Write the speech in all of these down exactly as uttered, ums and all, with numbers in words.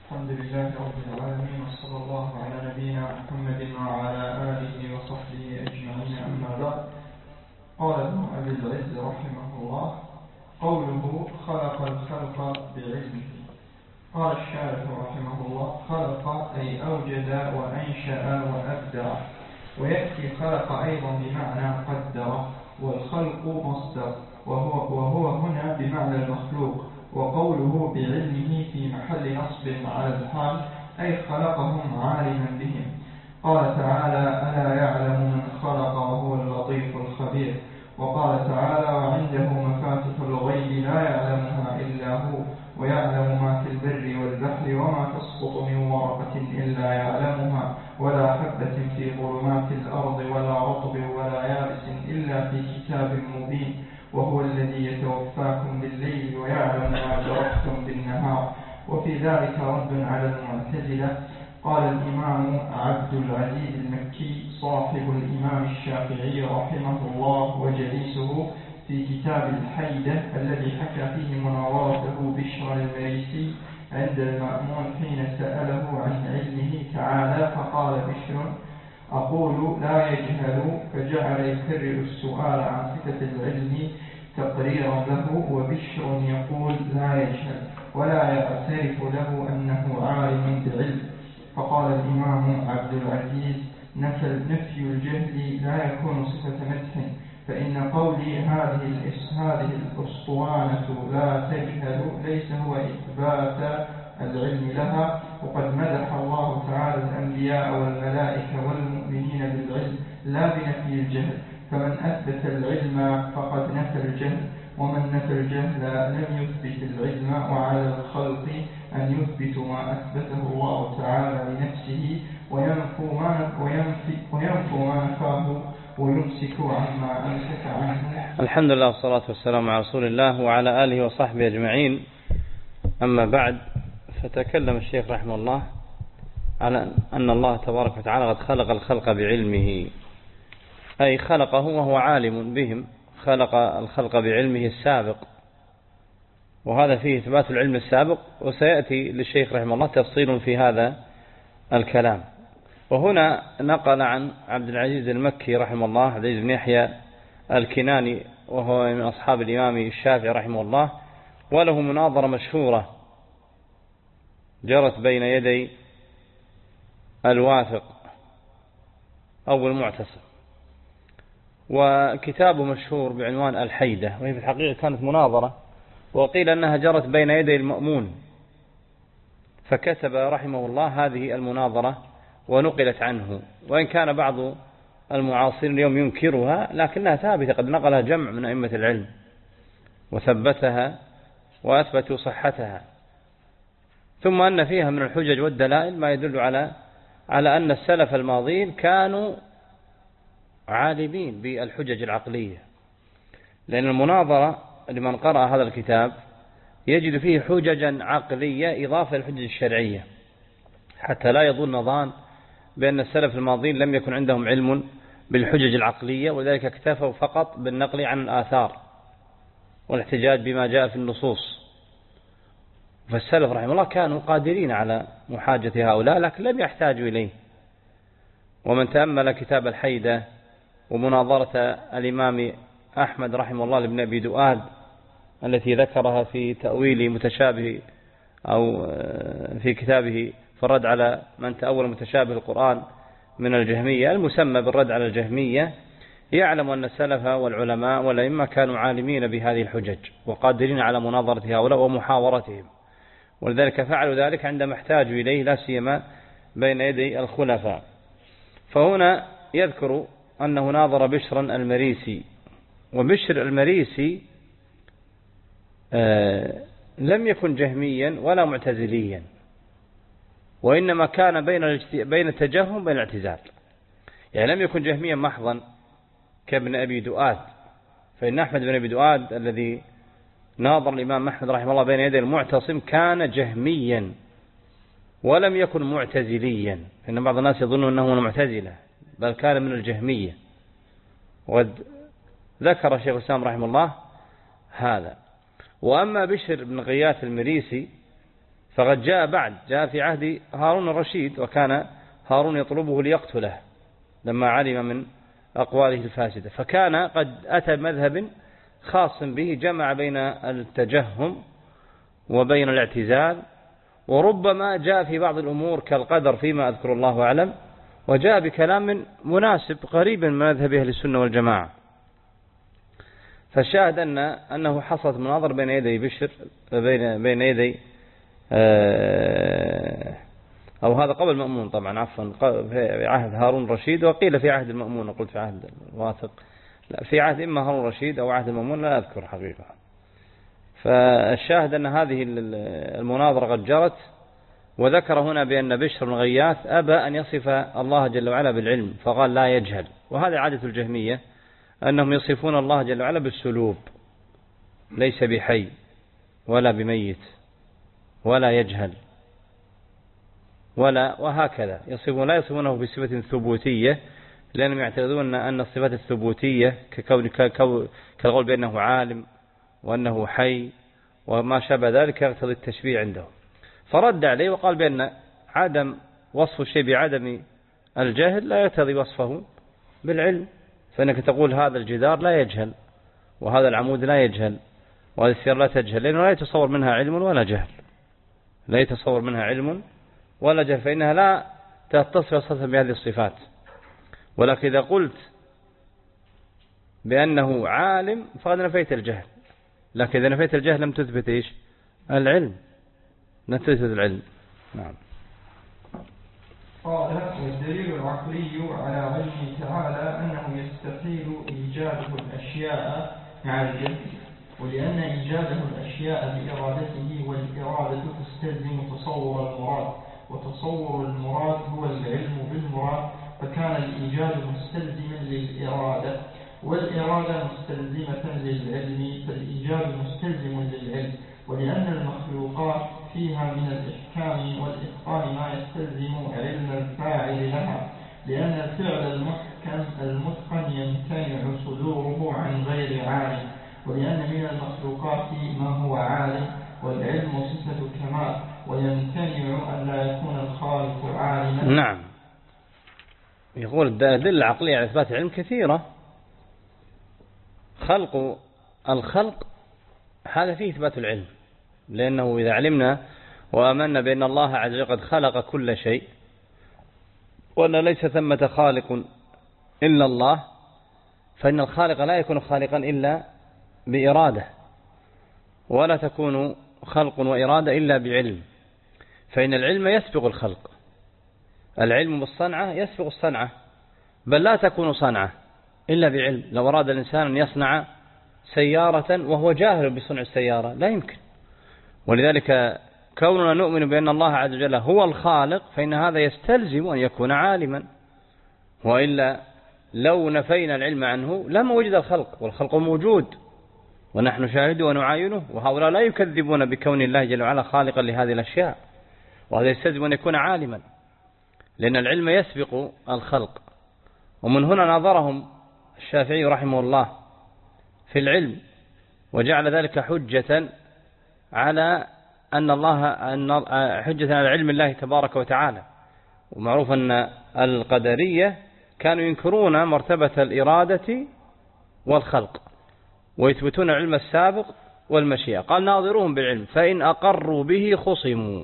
الحمد لله رب العالمين، وصلى الله على نبينا محمد وعلى آله وصحبه أجمعين، أما بعد. قال ابن أبي العز رحمه الله: قوله خلق الخلق بعلمه. قال الشارح رحمه الله: خلق أي أوجد وأنشأ وأبدع، ويأتي خلق أيضا بمعنى قدر، والخلق مصدر، وهو, وهو هنا بمعنى المخلوق. وقوله بعلمه في محل نصب على الحال، أي خلقهم عالما بهم. قال تعالى: ألا يعلم من خلق وهو اللطيف الخبير. وقال تعالى: وعنده مفاتح الغيب لا يعلمها إلا هو، ويعلم ما في البر والبحر، وما تسقط من ورقة إلا يعلمها، ولا حبة في ظلمات الأرض ولا رطب ولا يابس إلا في كتاب مبين. وهو الذي يتوفاكم بالليل ويعلم ما جرحتم بالنهار. وفي ذلك رد على المعتزلة. قال الإمام عبد العزيز المكي صاحب الإمام الشافعي رحمه الله وجليسه في كتاب الحيدة الذي حكى فيه مناظرته بشر المريسي عند المأمون حين سأله عن علمه تعالى، فقال بشر: أقول لا يجهل، فجعل يكرر السؤال عن صفة العلم تقريرا له، وبشر يقول لا يجهل ولا يعترف له أنه عالم بعلم. فقال الإمام عبد العزيز: نفي الجهل لا يكون صفة مدح، فإن قولي هذه هذه الأسطوانة لا تجهل ليس هو إثبات العلم لها، وقد مدح الله تعالى الأنبياء والملائكة والمؤمنين بالعلم لا بنفي الجهل، فمن أثبت العلم فقد نفى الجهل، ومن نفى الجهل لم يثبت العلم. وعلى الخلق أن يثبت ما أثبته الله تعالى لنفسه، وينفو ما, وينفي وينفو ما نفاه، ويمسك عما أمسك عنه. الحمد لله والصلاة والسلام على رسول الله وعلى آله وصحبه أجمعين. أما بعد، فتكلم الشيخ رحمه الله على أن الله تبارك وتعالى قد خلق الخلق بعلمه، أي خلقه وهو عالم بهم، خلق الخلق بعلمه السابق، وهذا فيه إثبات العلم السابق، وسيأتي للشيخ رحمه الله تفصيل في هذا الكلام. وهنا نقل عن عبد العزيز المكي رحمه الله، عبد العزيز بن يحيى الكناني، وهو من أصحاب الإمام الشافعي رحمه الله، وله مناظرة مشهورة جرت بين يدي الواثق أو المعتصم، وكتابه مشهور بعنوان الحيدة، وهي في الحقيقة كانت مناظرة، وقيل أنها جرت بين يدي المأمون، فكتب رحمه الله هذه المناظرة ونقلت عنه، وإن كان بعض المعاصرين اليوم ينكرها، لكنها ثابتة، قد نقلها جمع من أئمة العلم وثبتها وأثبتوا صحتها. ثم أن فيها من الحجج والدلائل ما يدل على على أن السلف الماضين كانوا عالمين بالحجج العقلية، لأن المناظرة لمن قرأ هذا الكتاب يجد فيه حججا عقلية إضافة للحجج الشرعية، حتى لا يظن ظان بأن السلف الماضين لم يكن عندهم علم بالحجج العقلية، ولذلك اكتفوا فقط بالنقل عن الآثار والاحتجاج بما جاء في النصوص. فالسلف رحمه الله كانوا قادرين على محاجة هؤلاء، لكن لم يحتاجوا إليه. ومن تأمل كتاب الحيدة ومناظرة الإمام أحمد رحمه الله لابن أبي دؤاد التي ذكرها في تأويل متشابه، أو في كتابه في الرد على من تأول متشابه القرآن من الجهمية، المسمى بالرد على الجهمية، يعلم أن السلف والعلماء والأئمة كانوا عالمين بهذه الحجج وقادرين على مناظرة هؤلاء ومحاورتهم، ولذلك فعلوا ذلك عندما احتاجوا إليه، لا سيما بين يدي الخلفاء. فهنا يذكر أنه ناظر بشرا المريسي، وبشر المريسي آه لم يكن جهميا ولا معتزليا، وإنما كان بين بين التجهم وبين الاعتزال، يعني لم يكن جهميا محضا كابن أبي دؤاد. فإن أحمد بن أبي دؤاد الذي ناظر الإمام أحمد رحمه الله بين يدي المعتصم كان جهميا ولم يكن معتزليا، فإن بعض الناس يظنون أنه من معتزلة، بل كان من الجهمية، وقد ذكر شيخ الإسلام رحمه الله هذا. وأما بشر بن غياث المريسي فقد جاء بعد، جاء في عهد هارون الرشيد، وكان هارون يطلبه ليقتله لما علم من أقواله الفاسدة، فكان قد أتى مذهب خاص به جمع بين التجهم وبين الاعتزال، وربما جاء في بعض الأمور كالقدر فيما أذكر الله أعلم، وجاء بكلام مناسب قريب من مذهب أهل السنة والجماعة. فالشاهد أن أنه حصلت مناظرة بين يدي بشر بين بين يدي أو هذا قبل المأمون طبعا، عفوا في عهد هارون الرشيد، وقيل في عهد المأمون، قلت في عهد الواثق، لا في عهد إما هارون الرشيد أو عهد المأمون، لا أذكر حقيقة. فالشاهد أن هذه المناظرة قد جرت، وذكر هنا بأن بشر بن غياث أبى أن يصف الله جل وعلا بالعلم، فقال لا يجهل. وهذا عادة الجهمية أنهم يصفون الله جل وعلا بالسلوب، ليس بحي ولا بميت ولا يجهل ولا، وهكذا يصفون، لا يصفونه بصفة ثبوتية، لأنهم يعتقدون أن الصفات الثبوتية ككون كالقول بأنه عالم وأنه حي وما شابه ذلك يقتضي التشبيه عندهم. فرد عليه وقال بأن عدم وصف الشيء بعدم الجهل لا يقتضي وصفه بالعلم، فإنك تقول هذا الجدار لا يجهل، وهذا العمود لا يجهل، وهذه السيارة لا تجهل، لأنه لا يتصور منها علم ولا جهل، لا يتصور منها علم ولا جهل، فإنها لا تتصف أصلا بهذه الصفات. ولكن إذا قلت بأنه عالم فقد نفيت الجهل، لكن إذا نفيت الجهل لم تثبت إيش؟ العلم، لم تثبت العلم. نعم. قال: والدليل العقلي على علمه تعالى أنه يستحيل إيجاده الأشياء مع الجهل، ولأن إيجاده الأشياء بإرادته، والإرادة تستلزم تصور المراد، وتصور المراد هو العلم بالمراد، فكان الإيجاد مستلزما للإرادة، والإرادة مستلزمة للعلم، فالإيجاد مستلزم للعلم. ولأن المخلوقات فيها من الإحكام والإتقان ما يستلزم علم الفاعل لها، لأن الفعل المحكم المتقن يمتنع صدوره عن غير عالم، ولأن من المخلوقات ما هو عالم، والعلم صفة كمال، ويمتنع أن لا يكون الخالق عالما. نعم. يقول الدليل العقلي على إثبات العلم كثيرة. خلق الخلق هذا فيه إثبات العلم، لأنه إذا علمنا وآمنا بأن الله عز وجل قد خلق كل شيء، وأن ليس ثمة خالق إلا الله، فإن الخالق لا يكون خالقا إلا بإرادة، ولا تكون خلق وإرادة إلا بعلم، فإن العلم يسبق الخلق، العلم بالصنعة يسبق الصنعة، بل لا تكون صنعة إلا بعلم. لو أراد الإنسان أن يصنع سيارة وهو جاهل بصنع السيارة لا يمكن. ولذلك كوننا نؤمن بأن الله عز وجل هو الخالق، فإن هذا يستلزم أن يكون عالما، وإلا لو نفينا العلم عنه لما وجد الخلق، والخلق موجود ونحن شاهده ونعاينه، وهؤلاء لا يكذبون بكون الله جل وعلا خالقا لهذه الأشياء، وهذا يستلزم أن يكون عالما، لأن العلم يسبق الخلق. ومن هنا نظرهم الشافعي رحمه الله في العلم، وجعل ذلك حجة على أن الله أن حجة على علم الله تبارك وتعالى. ومعروف أن القدرية كانوا ينكرون مرتبة الإرادة والخلق، ويثبتون العلم السابق والمشيئة. قال: ناظروهم بالعلم، فإن أقروا به خصموا.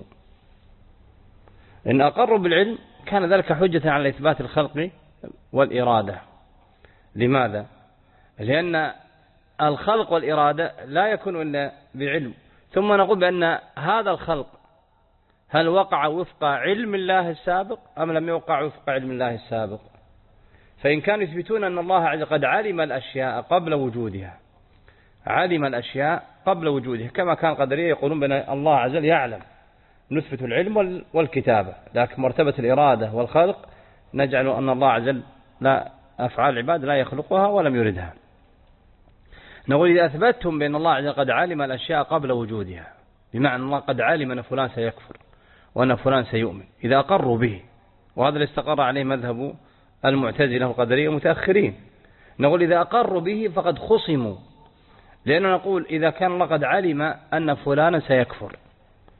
إن أقروا بالعلم كان ذلك حجة على إثبات الخلق والإرادة. لماذا؟ لأن الخلق والإرادة لا يكون إلا بعلم. ثم نقول بأن هذا الخلق هل وقع وفق علم الله السابق أم لم يوقع وفق علم الله السابق؟ فإن كانوا يثبتون أن الله عز وجل قد علم الأشياء قبل وجودها، علم الأشياء قبل وجودها، كما كان قدرية يقولون بأن الله عز وجل يعلم، نثبت العلم والكتابة، لكن مرتبة الإرادة والخلق نجعل أن الله عز وجل لا أفعال العباد لا يخلقها ولم يردها. نقول: إذا أثبتهم بأن الله عز وجل قد علم الأشياء قبل وجودها، بمعنى الله قد علم أن فلان سيكفر وأن فلان سيؤمن، إذا أقروا به، وهذا اللي استقر عليه مذهب المعتزلة والقدرية متأخرين، نقول إذا أقروا به فقد خصموا، لأننا نقول إذا كان الله قد علم أن فلانا سيكفر،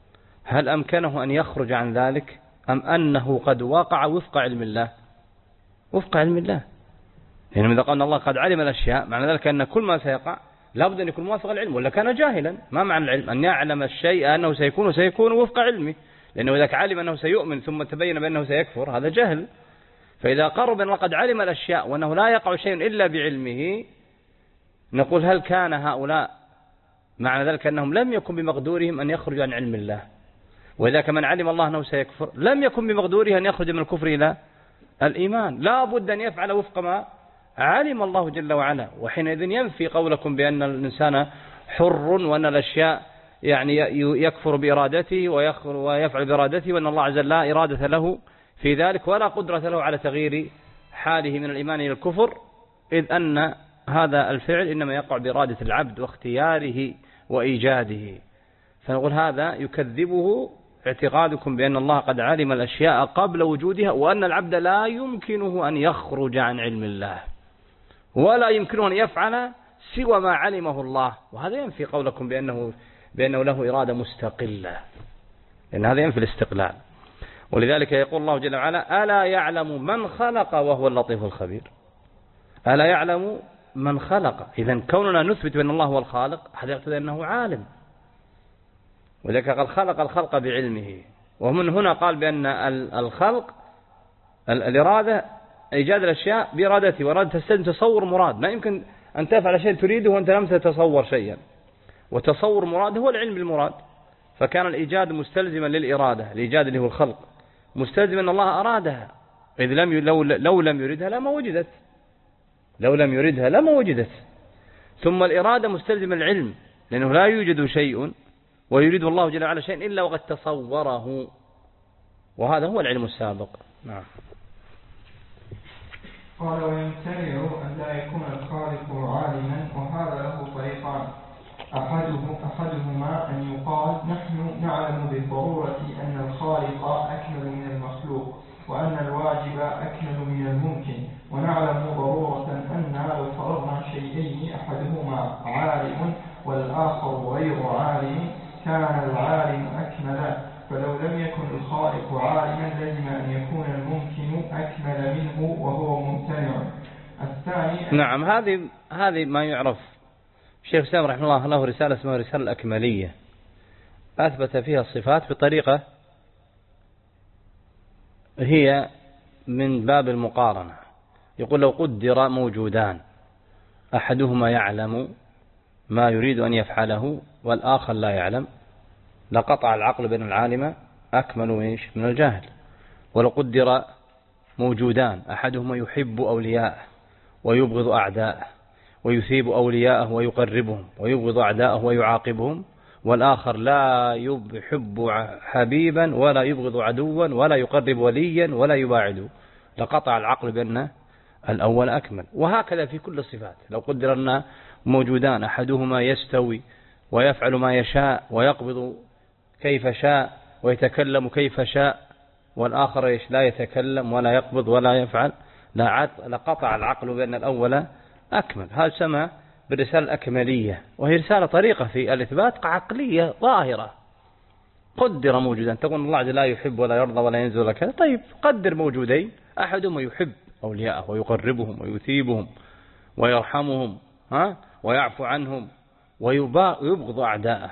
هل أمكنه أن يخرج عن ذلك أم أنه قد وقع وفق علم الله؟ وفق علم الله. يعني إذا قال الله قد علم الأشياء معنى ذلك أن كل ما سيقع لابد أن يكون موافق العلم، ولا كان جاهلا. ما معنى العلم؟ أن يعلم الشيء أنه سيكون وسيكون وفق علمه، لأنه إذا علم أنه سيؤمن ثم تبين بأنه سيكفر هذا جهل. فإذا قرب أن قد علم الأشياء وأنه لا يقع شيء إلا بعلمه، نقول هل كان هؤلاء معنى ذلك أنهم لم يكن بمقدورهم أن يخرجوا عن علم الله؟ وإذا كمن علم الله أنه سيكفر لم يكن بمقدوره أن يخرج من الكفر إلى الإيمان، لا بد أن يفعل وفق ما علم الله جل وعلا. وحينئذ ينفي قولكم بأن الإنسان حر وأن الأشياء يعني يكفر بإرادته ويفعل بإرادته، وأن الله عز وجل لا إرادة له في ذلك ولا قدرة له على تغيير حاله من الإيمان إلى الكفر، إذ أن هذا الفعل إنما يقع بإرادة العبد واختياره وإيجاده. فنقول هذا يكذبه اعتقادكم بأن الله قد علم الأشياء قبل وجودها، وأن العبد لا يمكنه أن يخرج عن علم الله ولا يمكنه أن يفعل سوى ما علمه الله. وهذا ينفي قولكم بأنه, بأنه له إرادة مستقلة، لأن هذا ينفي الاستقلال. ولذلك يقول الله جل وعلا ألا يعلم من خلق وهو اللطيف الخبير. ألا يعلم من خلق. إذن كوننا نثبت بأن الله هو الخالق هذا يقتضي أنه عالم، وذلك قال خلق الخلق بعلمه. ومن هنا قال بأن الخلق الإرادة إيجاد الأشياء بإرادته، وإرادة تستلزم تصور مراد. ما يمكن أن تفعل شيء تريده وأنت لم تتصور شيئا، وتصور مراد هو العلم بالمراد. فكان الإيجاد مستلزما للإرادة، الإيجاد اللي هو الخلق مستلزما أن الله أرادها، إذ لم لو, لو لم يردها لما وجدت، لو لم يردها لما وجدت. ثم الإرادة مستلزمة العلم، لأنه لا يوجد شيء ويريد الله جل وعلا شيء إلا وقد تصوره، وهذا هو العلم السابق. نعم. قال ويمتنع أن لا يكون الخالق عالما، وهذا له طريقان. أحده أحدهما أن يقال نحن نعلم بالضرورة أن الخالق أكمل من المخلوق، وأن الواجب أكمل من الممكن، ونعلم ضرورة أن لو فرضنا شيئين أحدهما عالم والآخر غير عالم كان العالم أكمل، فلو لم يكن الخالق عالما لازم أن يكون الممكن أكمل منه وهو ممتنع. الثاني نعم. هذه هذه ما يعرف. الشيخ الإسلام رحمه الله له رسالة اسمها رسالة الأكملية، أثبت فيها الصفات بطريقة هي من باب المقارنة. يقول لو قدر موجودان أحدهما يعلم ما يريد أن يفعله والآخر لا يعلم لقطع العقل بين العالم أكمل من الجاهل. ولو قدر موجودان أحدهما يحب أولياءه ويبغض أعداءه ويثيب أولياءه ويقربهم ويبغض أعداءه ويعاقبهم، والآخر لا يحب حبيبا ولا يبغض عدوا ولا يقرب وليا ولا يباعد، لقطع العقل بأن الأول أكمل. وهكذا في كل الصفات. لو قدر أن موجودان أحدهما يستوي ويفعل ما يشاء ويقبض كيف شاء ويتكلم كيف شاء، والآخر لا يتكلم ولا يقبض ولا يفعل، لقطع العقل بأن الأول أكمل. هذا سمى بالرسالة الأكملية، وهي رسالة طريقة في الإثبات عقلية ظاهرة. قدر موجودان، تقول الله لا يحب ولا يرضى ولا ينزل ولا كذا، طيب قدر موجودين أحدهم يحب أولياءه ويقربهم ويثيبهم ويرحمهم ها ويعفو عنهم ويبغض أعداءه،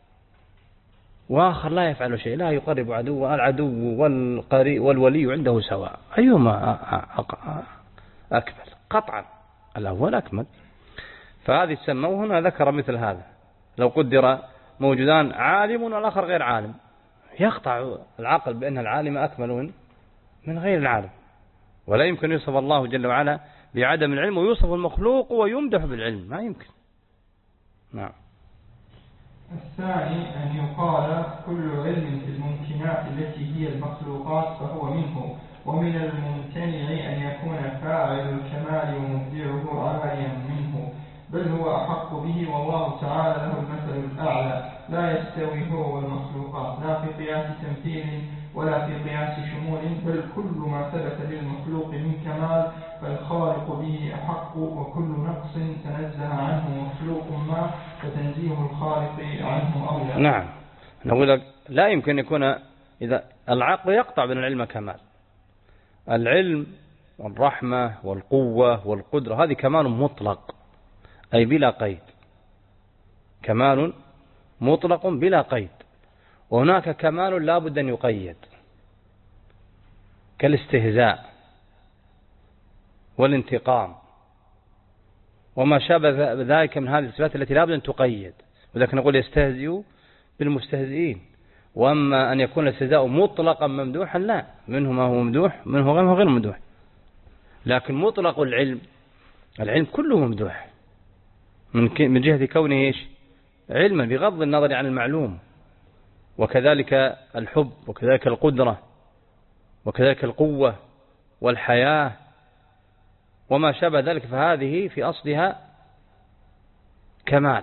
وآخر لا يفعل شيء، لا يقرب عدو، العدو والولي عنده سواء، أيهما أكمل؟ قطعا الأول أكمل. فهذه تسمى. وهنا ذكر مثل هذا، لو قدر موجودان عالم والآخر غير عالم، يقطع العقل بأن العالم أكمل من من غير العالم، ولا يمكن يوصف الله جل وعلا بعدم العلم ويوصف المخلوق ويمدح بالعلم، ما يمكن. نعم. الثاني أن يقال كل علم في الممكنات التي هي المخلوقات فهو منه، ومن الممتنع أن يكون فاعل الكمال ومبدعه عاليا منه، بل هو أحق به، والله تعالى له المثل الأعلى، لا يستوي هو والمخلوقات، لا في قياس تمثيل ولا في قياس شمول، بل كل ما ثبت للمخلوق من كمال فالخالق به أحق، وكل نقص تنزه عنه مخلوق ما فتنزيه الخالق عنه أولى. نعم. نقول لك لا يمكن يكون، إذا العقل يقطع بأن العلم كمال. العلم والرحمة والقوة والقدرة هذه كمال مطلق، أي بلا قيد، كمال مطلق بلا قيد. وهناك كمال لا بد أن يقيد، كالاستهزاء والانتقام وما شابه ذلك من هذه الصفات التي لا بد أن تقيد. ولكن نقول يستهزئوا بالمستهزئين. وأما أن يكون الاستهزاء مطلقا ممدوحا لا، منه ما هو ممدوح منه ما هو غير ممدوح. لكن مطلق العلم، العلم كله ممدوح من جهة كونه إيش؟ علما بغض النظر عن المعلوم. وكذلك الحب، وكذلك القدرة، وكذلك القوة والحياة وما شابه ذلك، فهذه في أصلها كمال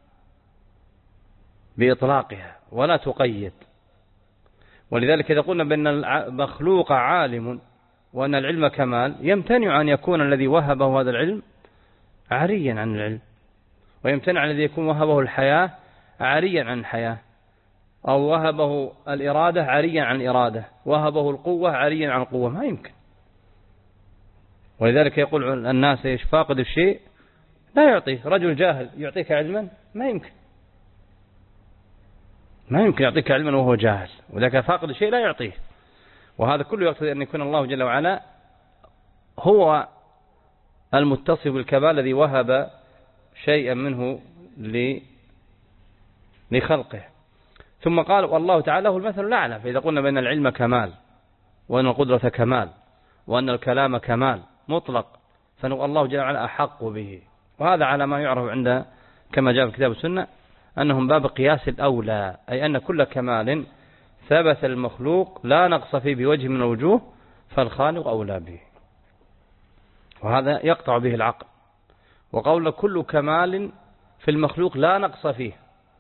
بإطلاقها ولا تقيد. ولذلك إذا قلنا بأن المخلوق عالم وأن العلم كمال، يمتنع أن يكون الذي وهبه هذا العلم عاريا عن العلم، ويمتنع الذي يكون وهبه الحياة عاريا عن الحياة، أو وهبه الإرادة عاريا عن الإرادة، وهبه القوة عاريا عن القوة، ما يمكن. ولذلك يقول الناس إيش؟ فاقد الشيء لا يعطيه. رجل جاهل يعطيك علما؟ ما يمكن، ما يمكن يعطيك علما وهو جاهل. وذلك فاقد الشيء لا يعطيه. وهذا كله يقتضي أن يكون الله جل وعلا هو المتصف بالكمال الذي وهب شيئا منه لخلقه. ثم قال والله تعالى هو المثل الأعلى. فإذا قلنا بأن العلم كمال، وأن القدرة كمال، وأن الكلام كمال مطلق، فنقول الله جل وعلا أحق به. وهذا على ما يعرف عند كما جاء في كتاب السنة أنهم باب قياس الأولى، أي أن كل كمال ثبت المخلوق لا نقص فيه بوجه من الوجوه فالخالق أولى به. وهذا يقطع به العقل. وقول كل كمال في المخلوق لا نقص فيه،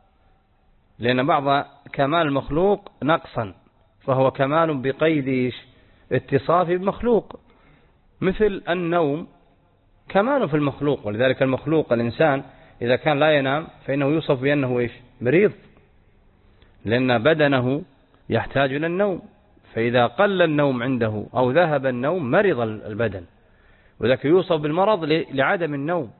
لأن بعض كمال المخلوق نقصا، فهو كمال بقيد اتصافه بمخلوق، مثل النوم كمال في المخلوق. ولذلك المخلوق الإنسان إذا كان لا ينام فإنه يوصف بأنه إيش؟ مريض، لأن بدنه يحتاج إلى النوم، فإذا قل النوم عنده أو ذهب النوم مرض البدن. وذلك يوصف بالمرض لعدم النوم،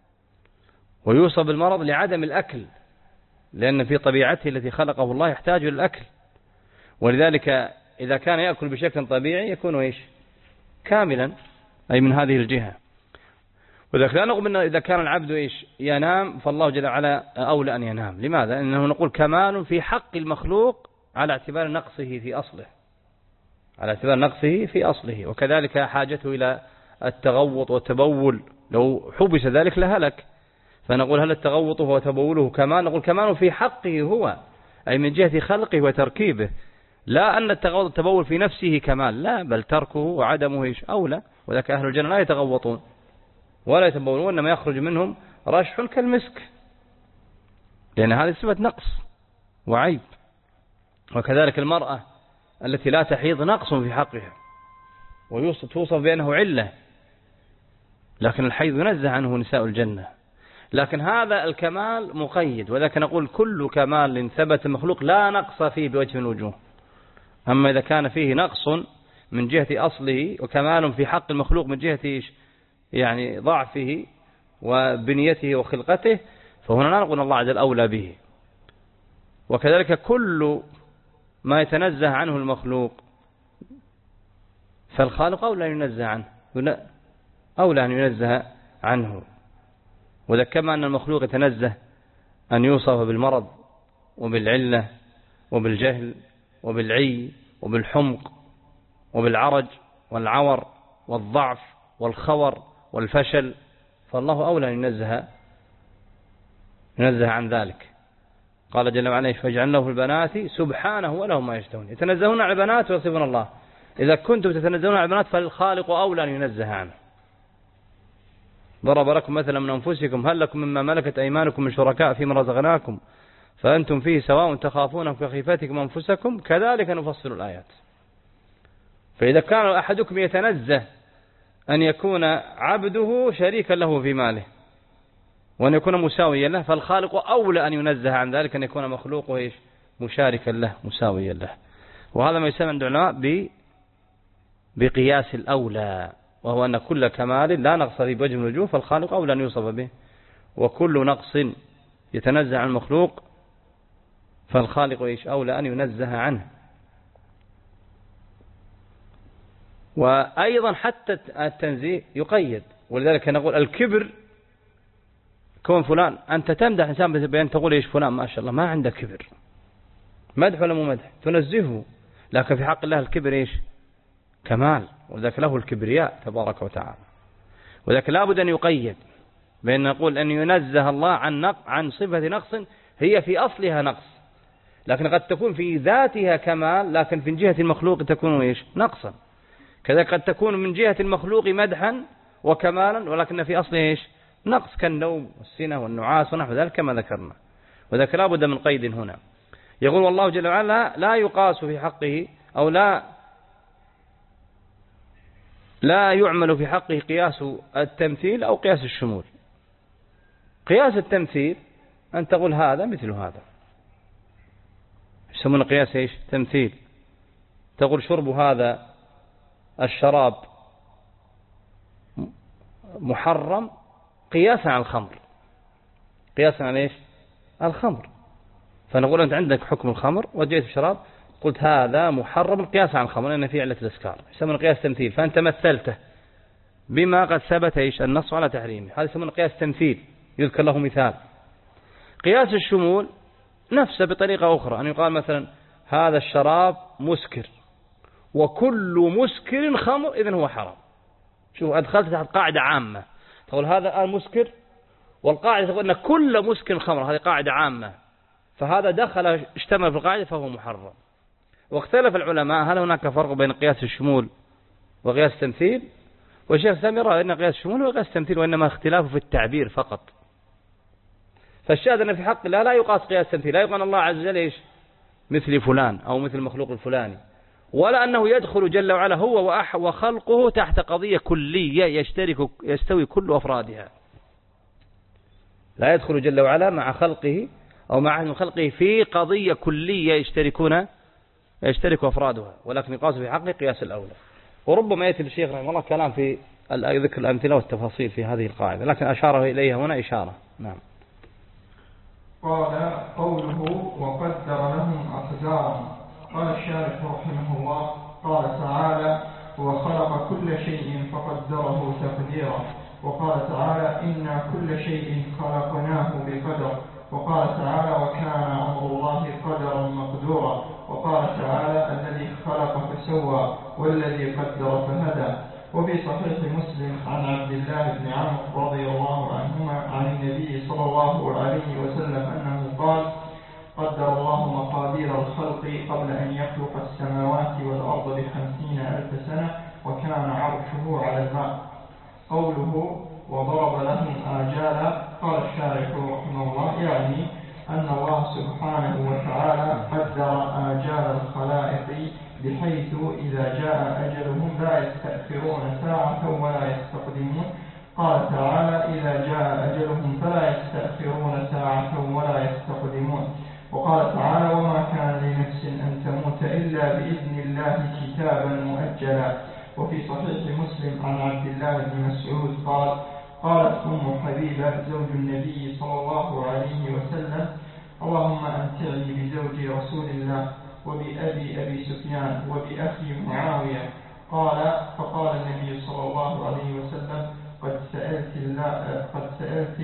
ويوصف بالمرض لعدم الأكل، لأن في طبيعته التي خلقه الله يحتاج إلى الأكل. ولذلك إذا كان يأكل بشكل طبيعي يكون إيش؟ كاملا، أي من هذه الجهة. وذلك لا نقول أن إذا كان العبد إيش؟ ينام فالله جل وعلا أولى أن ينام. لماذا؟ لأنه نقول كمال في حق المخلوق على اعتبار نقصه في أصله، على اعتبار نقصه في أصله. وكذلك حاجته إلى التغوط والتبول، لو حبس ذلك لهلك. فنقول هل التغوط وتبوله كمال؟ نقول كمال في حقه هو، أي من جهة خلقه وتركيبه، لا أن التغوط والتبول في نفسه كمال، لا، بل تركه وعدمه إيش؟ أولى. وذلك أهل الجنة لا يتغوطون ولا يتبولون، إنما يخرج منهم رشح كالمسك، لأن هذه صفة نقص وعيب. وكذلك المرأة التي لا تحيض نقص في حقها، وتوصف بأنه علة، لكن الحيض ينزه عنه نساء الجنة. لكن هذا الكمال مقيد. وذلك نقول كل كمال ثبت المخلوق لا نقص فيه بوجه من الوجوه. أما إذا كان فيه نقص من جهة أصله وكمال في حق المخلوق من جهة يعني ضعفه وبنيته وخلقته، فهنا لا نقول الله عز وجل أولى به. وكذلك كل ما يتنزه عنه المخلوق فالخالق أولى أن ينزه عنه، أولى أن ينزه عنه. وذا كما أن المخلوق يتنزه أن يوصف بالمرض وبالعلة وبالجهل وبالعي وبالحمق وبالعرج والعور والضعف والخور والفشل، فالله أولى أن ينزه ينزه عن ذلك. قال جل وعلا فاجعل له البنات سبحانه ولهم ما يشتهون. يتنزهون عن البنات ويصفون الله. إذا كنتم تتنزهون عن البنات فالخالق أولى أن ينزه عنه. ضرب لكم مثلا من أنفسكم هل لكم مما ملكت أيمانكم من شركاء فيما رزقناكم فأنتم فيه سواء تخافونهم كخيفتكم أنفسكم كذلك نفصل الآيات. فإذا كان أحدكم يتنزه أن يكون عبده شريكا له في ماله وأن يكون مساويا له، فالخالق أولى أن ينزه عن ذلك أن يكون مخلوقه إيش؟ مشاركا له مساويا له. وهذا ما يسمى عند العلماء بقياس الأولى، وهو أن كل كمال لا نقص فيه بوجه من الوجوه فالخالق أولى أن يوصف به، وكل نقص يتنزه عن المخلوق فالخالق إيش أولى أن ينزه عنه. وأيضا حتى التنزيه يقيد، ولذلك نقول الكبر كون فلان، أنت تمدح إنسان بأن تقول إيش فلان ما شاء الله ما عنده كبر، مدح ولا مو مدح، تنزهه. لكن في حق الله الكبر إيش كمال، وذلك له الكبرياء تبارك وتعالى. وذلك لابد أن يقيد بأن نقول أن ينزه الله عن نقص، عن صفة نقص هي في أصلها نقص، لكن قد تكون في ذاتها كمال، لكن في جهة المخلوق تكون إيش نقصا. كذا قد تكون من جهة المخلوق مدحا وكمالا، ولكن في أصله إيش نقص، كالنوم والسنة والنعاس ونحو ذلك كما ذكرنا. وذلك لا بد من قيد هنا. يقول والله جل وعلا لا يقاس في حقه، أو لا لا يعمل في حقه قياس التمثيل أو قياس الشمول. قياس التمثيل أن تقول هذا مثل هذا، يسمونه قياس إيش تمثيل. تقول شرب هذا الشراب محرم قياسا على الخمر، قياسا على إيش الخمر. فنقول أنت عندك حكم الخمر وجيت الشراب قلت هذا محرم قياسا على الخمر لأن فيه علة الإسكار، يسمونه قياس تمثيل. فأنت مثلته بما قد ثبت إيش النص على تحريمه، هذا يسمونه قياس تمثيل يذكر له مثال. قياس الشمول نفسه بطريقة أخرى، أن يقال مثلا هذا الشراب مسكر وكل مسكر خمر إذن هو حرام. شوف أدخلت تحت قاعدة عامة، تقول هذا الآن مسكر، والقاعدة تقول أن كل مسكر خمر، هذه قاعدة عامة، فهذا دخل اشتمل في القاعدة فهو محرم. واختلف العلماء هل هناك فرق بين قياس الشمول وقياس التمثيل، والشيخ سامي رأى أن قياس الشمول وقياس التمثيل وإنما اختلافه في التعبير فقط. فالشاهد أن في حق الله لا يقاس قياس التمثيل، لا يقال الله عز وجل إيش مثل فلان أو مثل المخلوق الفلاني، ولا أنه يدخل جل وعلا هو وأح وخلقه تحت قضية كلية يشترك يستوي كل أفرادها. لا يدخل جل وعلا مع خلقه أو مع من خلقه في قضية كلية يشتركون يشترك أفرادها، ولكن يقاس في حقه قياس الأولى. وربما يأتي الشيخ رحمه الله كلام في ذكر الأمثلة والتفاصيل في هذه القاعدة، لكن أشاره إليها هنا إشارة. نعم. قال قوله وقدر لهم أقدارا. قال الشارح رحمه الله قال تعالى وخلق كل شيء فقدره تقديرا. وقال تعالى إنا كل شيء خلقناه بقدر. وقال تعالى وكان أمر الله قدرا مقدورا. وقال تعالى الذي خلق فسوى والذي قدر فهدى. وفي صحيح مسلم عن عبد الله بن عمرو رضي الله عنهما عن النبي صلى الله عليه وسلم أنه قال قدر الله مقادير الخلق قبل أن يخلق السماوات والأرض بخمسين ألف سنة وكان عرشه على الماء. قوله وضرب لهم آجالا. قال الشارح رحمه الله يعني أن الله سبحانه وتعالى قدر آجال الخلائق بحيث إذا جاء أجلهم لا يستأخرون ساعة ولا يستقدمون. قال تعالى إذا جاء أجلهم فلا يستأخرون ساعة ولا يستقدمون. وقال تعالى وما كان لنفس أن تموت إلا بإذن الله كتابا مؤجلا. وفي صحيح مسلم عن عبد الله بن مسعود قال قالت أم حبيبة زوج النبي صلى الله عليه وسلم اللهم أمتعني بزوج رسول الله وبأبي أبي سفيان وبأخي معاوية. قال فقال النبي صلى الله عليه وسلم قد سألت الله قد سألت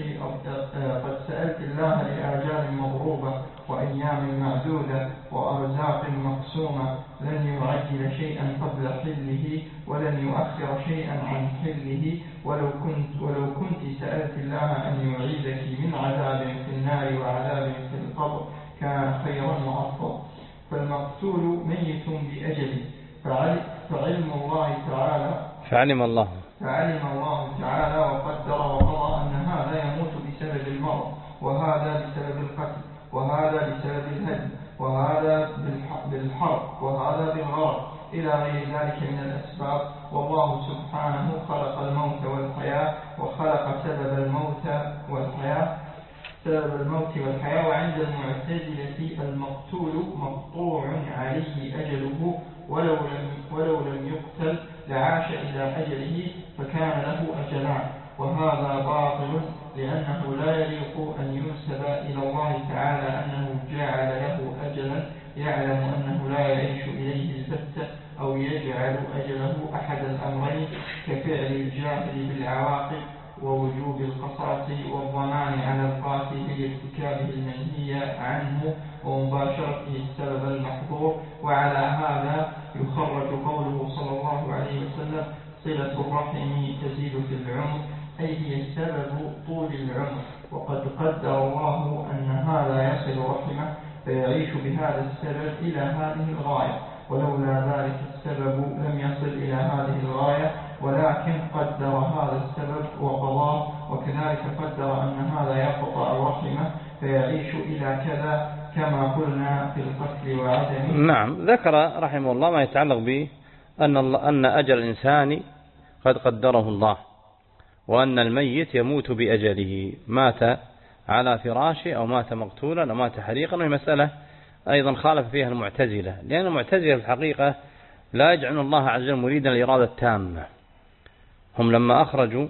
قد سألت الله لآجال مضروبة وأيام معدودة وأرزاق مقسومة لن يعجل شيئا قبل حله ولن يؤخر شيئا عن حله ولو كنت ولو كنت سألت الله أن يعيدك من عذاب في النار وعذاب في القبر كان خيرا وأفضل. فالمقتول ميت بأجله فعلم الله تعالى فعلم الله فعلم الله تعالى وقدر وقضى أن هذا يموت بسبب المرض وهذا بسبب القتل وهذا بسبب الهدم وهذا بالحرب وهذا بالغرق إلى غير ذلك من الأسباب. والله سبحانه خلق الموت والحياة وخلق سبب الموت والحياة سبب الموت والحياة. وعند المعتزلة المقتول مقطوع عليه أجله ولو لم, ولو لم يقتل لعاش إلى أجله فكان له أجلان، وهذا باطل لأنه لا يليق أن ينسب إلى الله تعالى أنه جعل له أجلا يعلم أنه لا يعيش إليه البتة، أو يجعل أجله أحد الأمرين كفعل الجاهل بالعواقب ووجوب القصاص والضمان على القاتل لارتكابه المنهي عنه ومباشرته السبب المحظور. وعلى هذا يخرج قوله صلى الله عليه وسلم صلة الرحم تزيد في العمر، أي هي سبب طول العمر، وقد قدر الله أن هذا يصل رحمه فيعيش بهذا السبب إلى هذه الغاية، ولولا ذلك السبب لم يصل إلى هذه الغاية، ولكن قدر هذا السبب وقضاه. وكذلك قدر أن هذا يقطع رحمه فيعيش إلى كذا كما قلنا في القتل وعدمه. نعم، ذكر رحمه الله ما يتعلق به أن, الله أن أجل الإنسان قد قدره الله، وأن الميت يموت بأجله، مات على فراشه أو مات مقتولا أو مات حريقا. وهي مسألة أيضا خالف فيها المعتزلة، لأن المعتزلة الحقيقة لا يجعل الله عز وجل مريدا الإرادة التامة. هم لما أخرجوا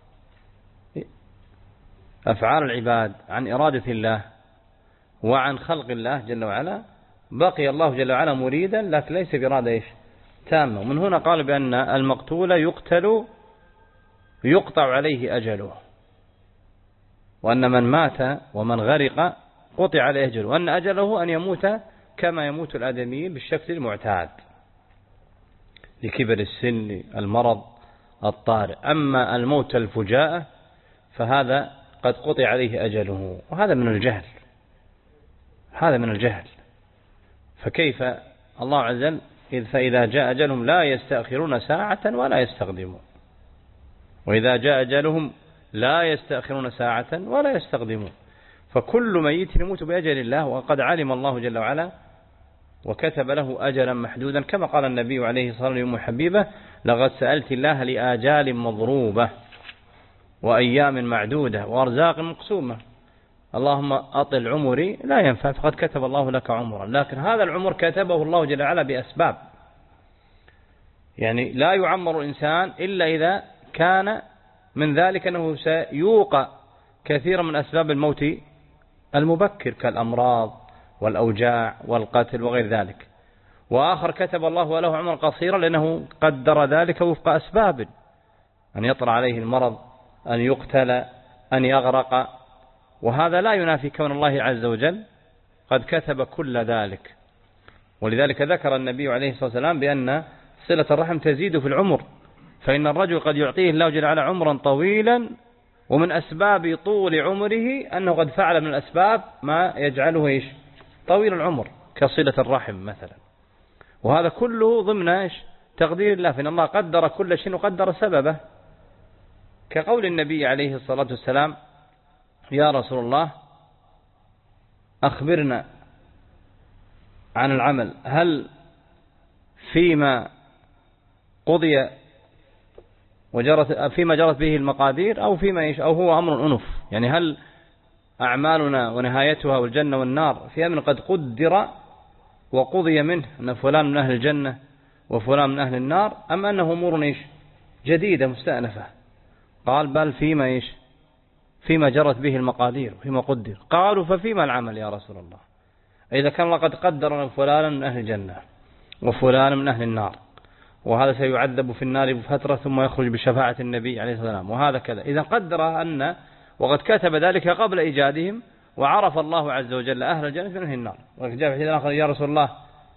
أفعال العباد عن إرادة الله وعن خلق الله جل وعلا، بقي الله جل وعلا مريدا لكن ليس بإرادة إيش تامة. ومن هنا قال بأن المقتول يقتل يقطع عليه أجله، وأن من مات ومن غرق قطع عليه أجله، وأن أجله أن يموت كما يموت الآدميين بالشكل المعتاد لكبر السن، المرض، الطارئ. أما الموت الفجاءة فهذا قد قطع عليه أجله، وهذا من الجهل، هذا من الجهل. فكيف الله عز وجل فإذا جاء أجلهم لا يستأخرون ساعة ولا يستقدمون، وإذا جاء أجلهم لا يستأخرون ساعة ولا يستقدمون. فكل ميت يموت بأجل الله، وقد علم الله جل وعلا وكتب له أجلا محدودا، كما قال النبي عليه الصلاة والسلام لأم حبيبة: لقد سألت الله لآجال مضروبة وأيام معدودة وأرزاق مقسومة، اللهم أطل عمري لا ينفع، فقد كتب الله لك عمرا. لكن هذا العمر كتبه الله جل وعلا بأسباب، يعني لا يعمر الإنسان إلا إذا كان من ذلك أنه سيوقع كثيرا من أسباب الموت المبكر كالأمراض والأوجاع والقتل وغير ذلك. وآخر كتب الله له عمرا قصيرا لأنه قدر ذلك وفق أسباب، أن يطرأ عليه المرض، أن يقتل، أن يغرق. وهذا لا ينافي كون الله عز وجل قد كتب كل ذلك. ولذلك ذكر النبي عليه الصلاة والسلام بأن صلة الرحم تزيد في العمر، فإن الرجل قد يعطيه الله جل وعلا عمرا طويلا، ومن أسباب طول عمره أنه قد فعل من الأسباب ما يجعله إيش طويل العمر كصلة الرحم مثلا. وهذا كله ضمن إيش تقدير الله، فإن الله قدر كل شيء وقدر سببه، كقول النبي عليه الصلاة والسلام: يا رسول الله أخبرنا عن العمل، هل فيما قضي وجرت فيما جرت به المقادير أو فيما إيش أو هو أمر أنف، يعني هل أعمالنا ونهايتها والجنة والنار في أمر قد قدر وقضي منه أن فلان من أهل الجنة وفلان من أهل النار، أم أنه أمور إيش جديدة مستأنفة؟ قال: بل فيما إيش فيما جرت به المقادير وفيما قدر. قالوا: ففيما العمل يا رسول الله؟ إذا كان الله قد قدر أن فلانا من أهل الجنة وفلانا من أهل النار، وهذا سيعذب في النار بفترة ثم يخرج بشفاعة النبي عليه الصلاة والسلام، وهذا كذا، إذا قدر أن وقد كتب ذلك قبل إيجادهم، وعرف الله عز وجل أهل الجنة من أهل النار. وجاء في حديث آخر: يا رسول الله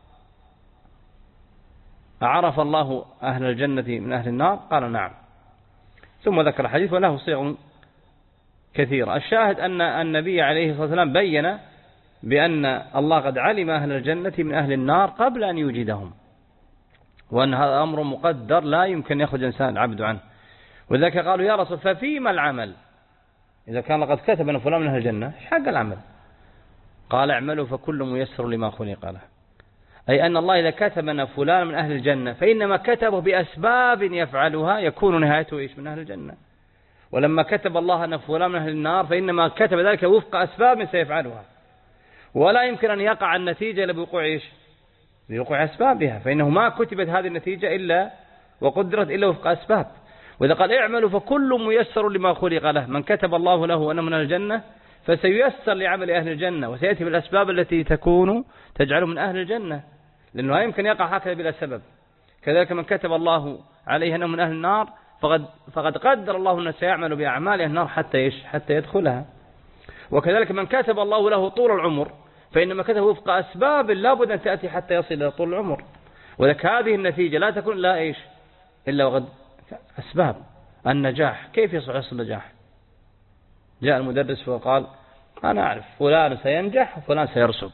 أعرف الله أهل الجنة من أهل النار؟ قال: نعم. ثم ذكر الحديث وله صيغ كثيرة. الشاهد أن النبي عليه الصلاة والسلام بين بأن الله قد علم أهل الجنة من أهل النار قبل أن يوجدهم، وأن هذا أمر مقدر لا يمكن يخرج إنسان عبد عنه. وذلك قالوا: يا رسول ففيما العمل؟ إذا كان لقد كتب أن فلان من أهل الجنة، إيش حق العمل؟ قال: اعملوا فكل ميسر لما خلق له. أي أن الله إذا كتب أن فلان من أهل الجنة فإنما كتبه بأسباب يفعلها يكون نهايته إيش من أهل الجنة. ولما كتب الله أن فلان من أهل النار فإنما كتب ذلك وفق أسباب سيفعلها. ولا يمكن أن يقع النتيجة إلا بوقوع إيش؟ بوقوع أسبابها، فإنه ما كتبت هذه النتيجة إلا وقدرت إلا وفق أسباب. وإذا قال اعملوا فكل ميسر لما خلق له، من كتب الله له أنه من الجنة فسييسر لعمل أهل الجنة، وسيأتي بالأسباب التي تكون تجعله من أهل الجنة، لأنه لا يمكن يقع هكذا بلا سبب. كذلك من كتب الله عليه أنه من أهل النار فقد, فقد قدر الله أنه سيعمل بأعمال أهل النار حتى إيش؟ حتى يدخلها. وكذلك من كتب الله له طول العمر فإنما كتبه وفق أسباب لا بد أن تأتي حتى يصل إلى طول العمر. وذلك هذه النتيجة لا تكون لا إيش إلا وقد أسباب. النجاح كيف يصل النجاح؟ جاء المدرس وقال أنا أعرف فلان سينجح وفلان سيرسب،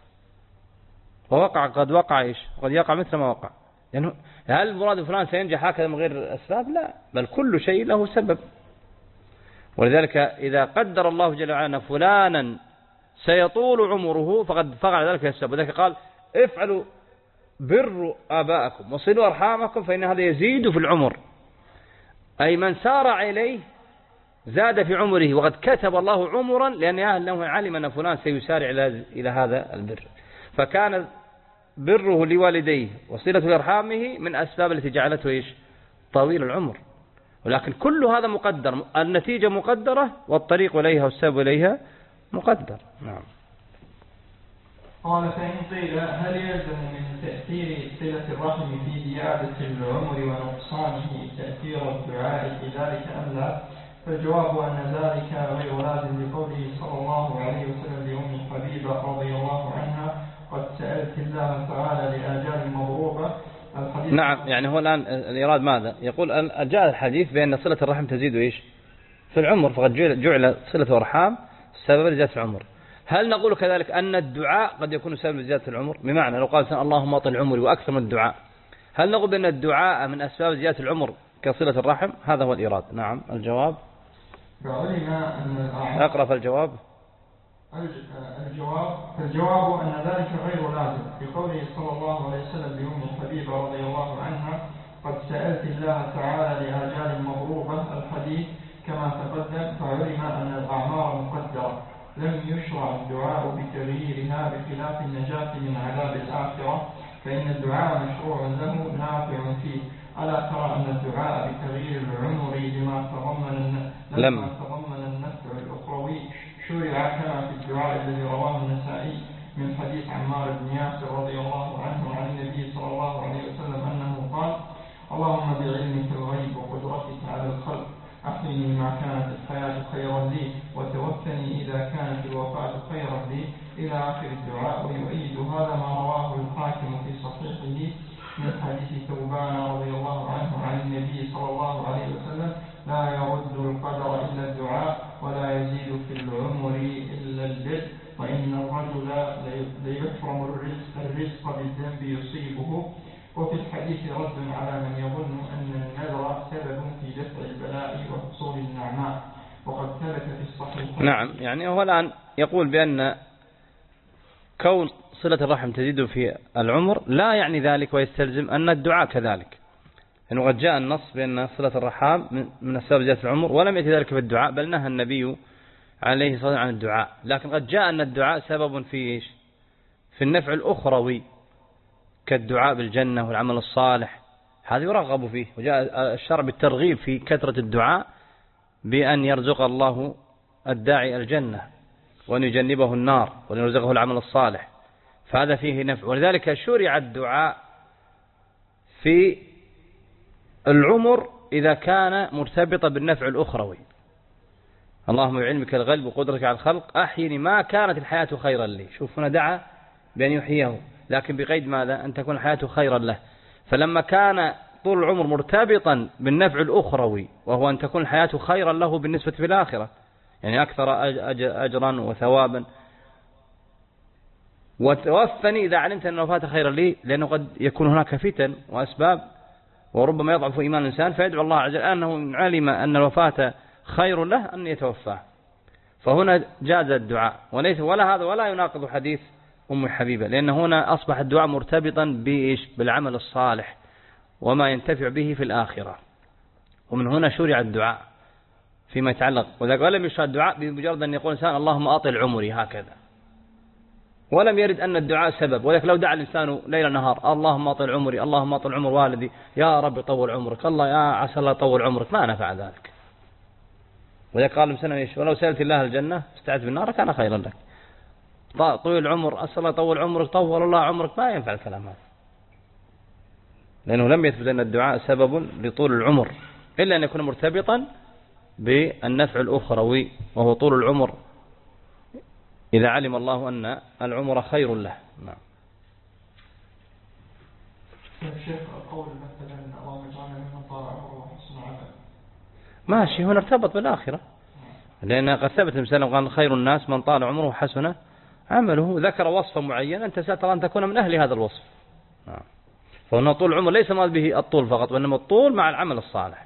ووقع قد وقع إيش؟ قد يقع مثل ما وقع. يعني هل المراد فلان سينجح هكذا من غير أسباب؟ لا، بل كل شيء له سبب. ولذلك إذا قدر الله جل وعلا فلانا سيطول عمره فقد فعل ذلك السبب. وذلك قال افعلوا بروا آباءكم وصلوا أرحامكم فإن هذا يزيد في العمر، أي من سارع إليه زاد في عمره، وقد كتب الله عمرا لأنه علم أن فلان سيسارع إلى هذا البر، فكان بره لوالديه وصلة لأرحامه من أسباب التي جعلته إيش؟ طويل العمر. ولكن كل هذا مقدر، النتيجة مقدرة والطريق إليها والسبب إليها مقدر. نعم. قال فإن قيل هل يلزم من تأثير صلة الرحم في زيادة العمر ونقصانه تأثير الدعاء في ذلك أم لا؟ فالجواب أن ذلك غير لازم لقوله صلى الله عليه وسلم لأم حبيبة رضي الله عنها قد سألت الله تعالى لآجال مضروبة. نعم، يعني هو الآن الإراد ماذا؟ يقول جاء الحديث بأن صلة الرحم تزيد إيش؟ في العمر، فقد جعل صلة الرحم سبب لزيادة العمر. هل نقول كذلك أن الدعاء قد يكون سبب لزيادة العمر؟ بمعنى لو قال اللهم أطل عمري وأكثر من الدعاء، هل نقول بأن الدعاء من أسباب زيادة العمر كصلة الرحم؟ هذا هو الإراد. نعم. الجواب أقرأ في الجواب الجواب فالجواب أن ذلك غير لازم بقوله صلى الله عليه وسلم لأم حبيبة رضي الله عنها قد سألت الله تعالى لآجال مضروبة الحديث كما تقدم، فعلم أن الأعمار مقدرة لم يشرع الدعاء بتغييرها بخلاف النجاة من عذاب الآخرة، فإن الدعاء مشروع له نافع فيه. ألا ترى أن الدعاء بتغيير العمر لما تضمن لما تضمن النفع الأخروي شرع كما في الدعاء الذي رواه النسائي من حديث عمار بن ياسر رضي الله عنه عن النبي صلى الله عليه وسلم أنه قال اللهم بعلمك الغيب وقدرتك على الخلق أحيني ما كانت الحياة خيرا لي وتوفني إذا كانت الوفاة خيرا لي إلى آخر الدعاء. ويؤيد هذا ما رواه الحاكم في صحيحه من حديث ثوبان رضي الله عنه عن النبي صلى الله عليه وسلم لا يرد القدر إلا الدعاء ولا يزيد في العمر إلا البر، وإن الرجل ليحرم الرزق, الرزق بالذنب يصيبه. وفي الحديث رد على من يظن أن النذر سبب في دفع البلاء وحصول النعماء، وقد ثبت في الصحيح. نعم، يعني هو الآن يقول بأن كون صلة الرحم تزيد في العمر لا يعني ذلك ويستلزم أن الدعاء كذلك، لأنه قد جاء النص بأن صلة الرحم من أسباب زيادة العمر ولم يأتي ذلك في الدعاء، بل نهى النبي عليه الصلاة والسلام عن الدعاء. لكن قد جاء أن الدعاء سبب في إيش؟ في النفع الأخروي كالدعاء بالجنة والعمل الصالح، هذا يرغب فيه. وجاء الشرع بالترغيب في كثرة الدعاء بأن يرزق الله الداعي الجنة وأن يجنبه النار وأن يرزقه العمل الصالح، فهذا فيه نفع. ولذلك شرع الدعاء في العمر إذا كان مرتبطا بالنفع الأخروي. اللهم بعلمك الغيب وقدرتك على الخلق أحيني ما كانت الحياة خيرا لي. شوف هنا دعا بأن يحييه، لكن بقيد ماذا؟ أن تكون الحياة خيرا له. فلما كان طول العمر مرتبطا بالنفع الأخروي وهو أن تكون الحياة خيرا له بالنسبة في الآخرة، يعني أكثر أجرا وثوابا. وتوفني إذا علمت أن الوفاة خيرا لي، لأنه قد يكون هناك فتن وأسباب وربما يضعف إيمان الإنسان، فيدعو الله عز وجل أنه علم أن الوفاة خير له أن يتوفاه، فهنا جاز الدعاء. وليس ولا هذا ولا يناقض حديث أم حبيبة، لأن هنا أصبح الدعاء مرتبطا بإيش؟ بالعمل الصالح وما ينتفع به في الآخرة، ومن هنا شرع الدعاء فيما يتعلق. وذلك ولم يشرع الدعاء بمجرد أن يقول الإنسان اللهم أطل عمري هكذا، ولم يرد أن الدعاء سبب. ولكن لو دعا الإنسان ليل نهار اللهم أطل عمري اللهم أطل عمر والدي يا رب طول عمرك الله يا عسى الله يطول عمرك ما نفع ذلك. وإذا قال المسلم إيش ولو سألت الله الجنة استعذ بالنار كان خيرا لك. طويل العمر أسأل الله يطول عمرك طول الله عمرك ما ينفع الكلام هذا، لأنه لم يثبت أن الدعاء سبب لطول العمر إلا أن يكون مرتبطا بالنفع الأخروي وهو طول العمر إذا علم الله أن العمر خير له. نعم. الشيخ القول مثلا اللهم اجعلنا ممن طال عمره وحسن عمله ماشي هنا ارتبط بالآخرة، لأن قد ثبت مثلا قال خير الناس من طال عمره وحسن عمله، ذكر وصفا معينا أنت سترى أن تكون من أهل هذا الوصف. نعم. فهنا طول العمر ليس مراد به الطول فقط وإنما الطول مع العمل الصالح.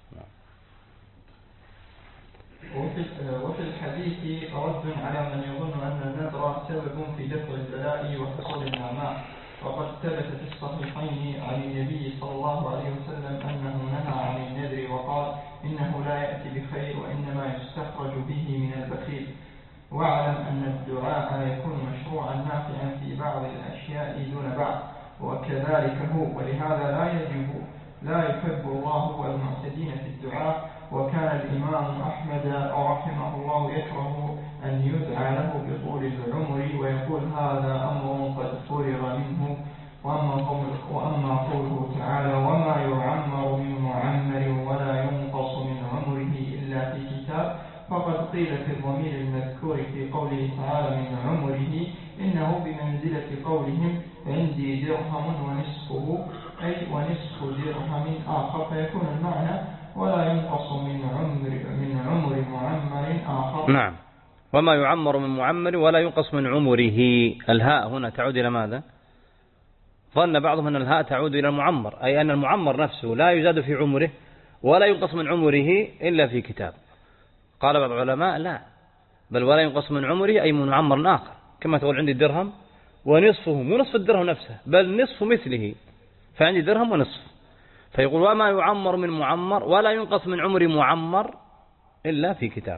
وفي الحديث رد على من يظن أن النذر سبب في دفع البلاء وحصول النعماء، وقد ثبت في الصحيحين عن النبي صلى الله عليه وسلم أنه نهى عن النذر وقال إنه لا يأتي بخير وإنما يستخرج به من البخيل. واعلم أن الدعاء يكون مشروعا نافعا في بعض الأشياء دون بعض، وكذلك هو، ولهذا لا يجب لا يحب الله المعتدين في الدعاء. وكان الإمام أحمد رحمه الله يكره أن يدعى له بطول العمر ويقول هذا أمر قد فرغ منه. وأما قوله تعالى وما يعمر من معمر ولا ينقص من عمره إلا في كتاب، فقد قيل في الضمير المذكور في قوله تعالى من عمره إنه بمنزلة قولهم عندي درهم ونصفه أي ونصف درهم آخر، فيكون المعنى ولا ينقص من عمر من عمر معمر آخر. نعم. وما يعمر من معمر ولا ينقص من عمره. الهاء هنا تعود إلى ماذا؟ ظن بعضهم أن الهاء تعود إلى المعمر، أي أن المعمر نفسه لا يزاد في عمره ولا ينقص من عمره إلا في كتاب. قال بعض العلماء لا، بل ولا ينقص من عمره أي من معمر آخر، كما تقول عندي درهم ونصفه، مو نصف الدرهم نفسه بل نصف مثله، فعندي درهم ونصف. فيقول وما يعمر من معمر ولا ينقص من عمر معمر إلا في كتاب.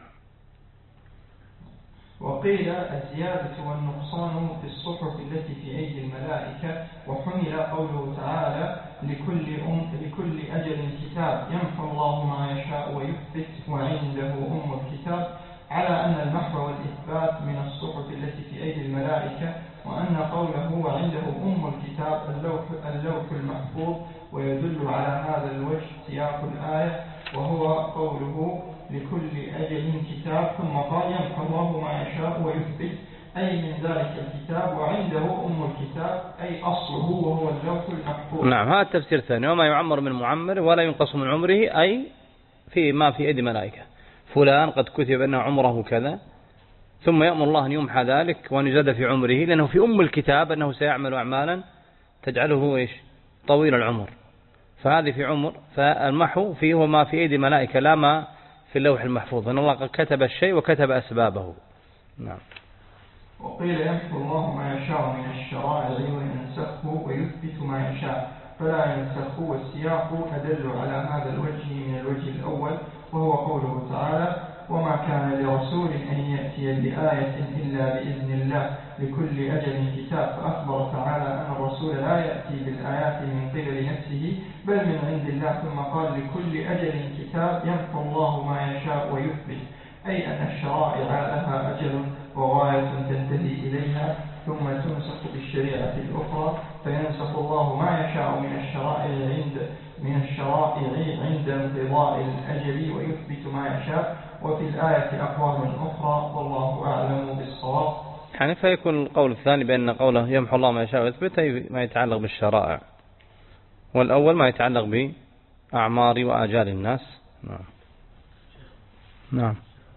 وقيل الزيادة والنقصان في الصحف التي في أيدي الملائكة، وحمل قوله تعالى لكل, أم لكل أجل كتاب يمحو الله ما يشاء ويثبت وعنده أم الكتاب، على أن المحو والإثبات من الصحف التي في أيدي الملائكة، وأن قوله وعنده أم الكتاب اللوح, اللوح المحفوظ، ويدل على هذا الوجه سياق الآية وهو قوله لكل أجل كتاب، ثم قال يمحو الله ما يشاء ويثبت أي من ذلك الكتاب، وعنده أم الكتاب أي أصله وهو اللوح المحفوظ. نعم. هذا التفسير الثاني وما يعمر من معمر ولا ينقص من عمره أي في ما في أيدي ملائكة، فلان قد كتب أنه عمره كذا، ثم يأمر الله أن يمحى ذلك وأن يزاد في عمره، لأنه في أم الكتاب أنه سيعمل أعمالا تجعله إيش طويل العمر، فهذه في عمر. فالمحو فيه وما في أيدي ملائكة لا ما في اللوح المحفوظ، أن الله قد كتب الشيء وكتب أسبابه. نعم. وقيل يمحو الله ما يشاء من الشرائع وينسخه ويثبت ما يشاء فلا ينسخه، والسياق أدل على هذا الوجه من الوجه الأول، وهو قوله تعالى وما كان لرسول أن يأتي بآية إلا بإذن الله لكل أجل كتاب، فأخبر تعالى أن الرسول لا يأتي بالآيات من قبل نفسه بل من عند الله، ثم قال لكل أجل كتاب يمحو الله ما يشاء ويثبت، أي أن الشرائع لها أجل وغاية تنتهي إليها ثم تنسخ بالشريعة الأخرى، فينسخ الله ما يشاء من الشرائع عند من الشرائع عند انقضاء الأجل ويثبت ما يشاء. وفي الآية أقوال أخرى والله أعلم بالصواب. يعني فيكون القول الثاني بأن قوله يمحو الله ما يشاء ويثبت ما يتعلق بالشرائع، والأول ما يتعلق بأعمار وآجال الناس. نعم. نعم.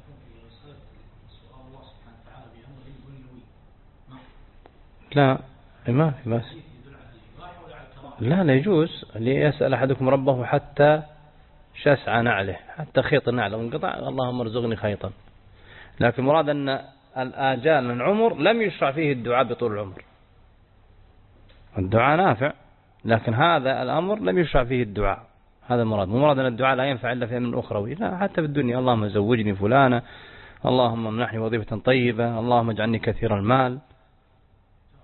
لا ما في بس لا لا يجوز ليسأل أحدكم ربه حتى شسع نعله، حتى خيط نعله انقطع اللهم ارزقني خيطا، لكن مراد أن الآجال من العمر لم يشرع فيه الدعاء بطول العمر. الدعاء نافع لكن هذا الأمر لم يشرع فيه الدعاء، هذا مراد. مو مراد أن الدعاء لا ينفع إلا في أمر أخروي، لا حتى في الدنيا اللهم زوجني فلانة، اللهم منحني وظيفة طيبة، اللهم اجعلني كثير المال،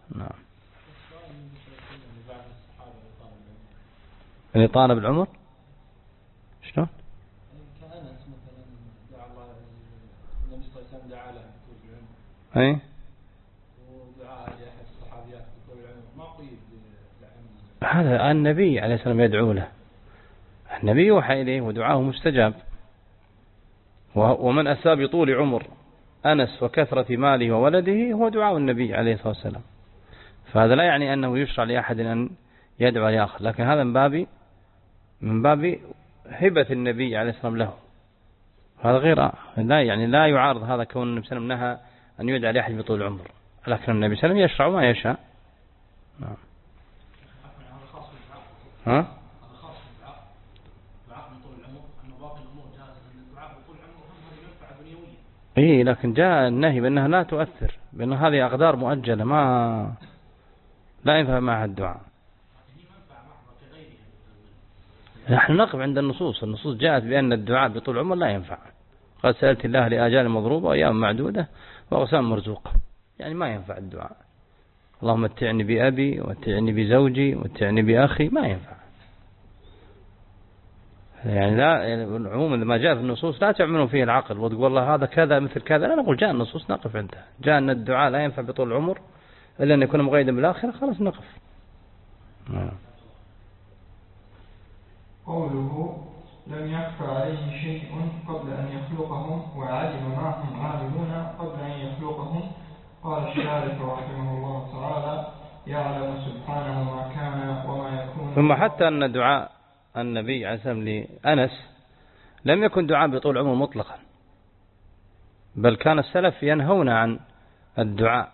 نعم. اللي طالب العمر شلون؟ كأنس مثلا دعا الله النبي صلى الله عليه وسلم دعا له بطول العمر. أي. ودعاء لأحد الصحابيات بطول العمر ما قيد العمر. هذا النبي عليه السلام يدعو له. النبي يوحى إليه ودعاه مستجاب. ومن أسى بطول عمر أنس وكثرة ماله وولده هو دعاء النبي عليه الصلاة والسلام. فهذا لا يعني أنه يشرع لأحد أن يدعو لآخر، لكن هذا من باب من باب هبة النبي عليه الصلاة والسلام له. هذا غير لا يعني لا يعارض هذا كون النبي صلى الله عليه وسلم نهى أن يدعى لأحد بطول العمر، لكن النبي صلى الله عليه وسلم يشرع ما يشاء. نعم. ها؟ إيه لكن جاء النهي بأنها لا تؤثر، بأن هذه أقدار مؤجلة ما لا ينفع معها الدعاء. نحن نقف عند النصوص. النصوص جاءت بأن الدعاء بطول عمر لا ينفع. قد سألت الله لآجال مضروبة وأيام معدودة وأغسام مرزوقة، يعني ما ينفع الدعاء. اللهم متعني بأبي ومتعني بزوجي ومتعني بأخي، ما ينفع. يعني لا يعني عموما ما جاء في النصوص لا تعملون فيه العقل وتقول والله هذا كذا مثل كذا، لا نقول جاء النصوص نقف عندها. جاء أن الدعاء لا ينفع بطول العمر إلا أن يكون مقيدا بالآخرة، خلاص نقف. قوله لم يخفى عليه شيء قبل أن يخلقهم وعلم ما هم عاملون قبل أن يخلقهم. قال الشارح رحمه الله تعالى يعلم سبحانه ما كان وما يكون. ثم حتى أن دعاء النبي عليه السلام لأنس لم يكن دعاء بطول عمر مطلقا، بل كان السلف ينهون عن الدعاء،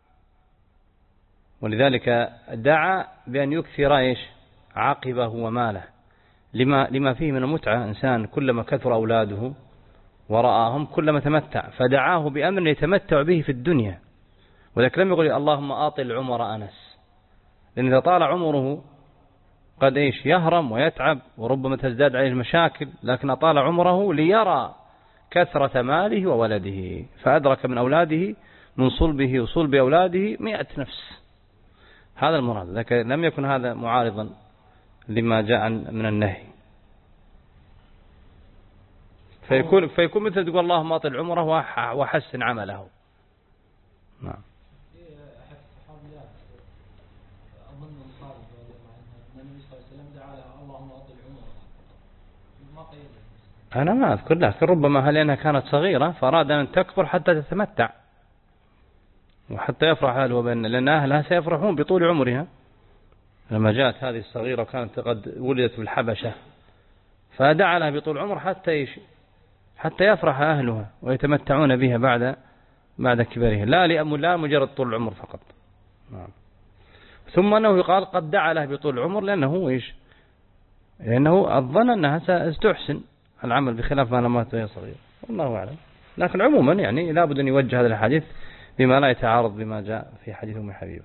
ولذلك دعا بأن يكثر إيش عقبه وماله، لما لما فيه من المتعة. إنسان كلما كثر أولاده ورآهم كلما تمتع، فدعاه بأمر يتمتع به في الدنيا. ولكن لم يقل اللهم آطل عمر أنس، لأن إذا طال عمره قد إيش يهرم ويتعب وربما تزداد عليه المشاكل، لكن أطال عمره ليرى كثرة ماله وولده، فأدرك من أولاده من صلبه وصلب أولاده مئة نفس. هذا المراد، لكن لم يكن هذا معارضا لما جاء من النهي. فيكون, فيكون مثل تقول اللهم أطل عمره وحسن عمله. نعم. أنا ما أذكر، لكن ربما لأنها كانت صغيرة فأراد أن تكبر حتى تتمتع وحتى يفرح أهلها بأن لأن أهلها سيفرحون بطول عمرها. لما جاءت هذه الصغيرة كانت قد ولدت بالحبشة، فدعا لها بطول عمر حتى يش حتى يفرح أهلها ويتمتعون بها بعد بعد كبرها، لا لأم لا مجرد طول العمر فقط. نعم. ثم أنه يقال قد دعا له بطول العمر لأنه إيش لأنه الظن أنها ستحسن العمل بخلاف ما لما هي صغيرة، والله أعلم. لكن عموما يعني لابد أن يوجه هذا الحديث بما لا يتعارض بما جاء في حديث أم حبيبة.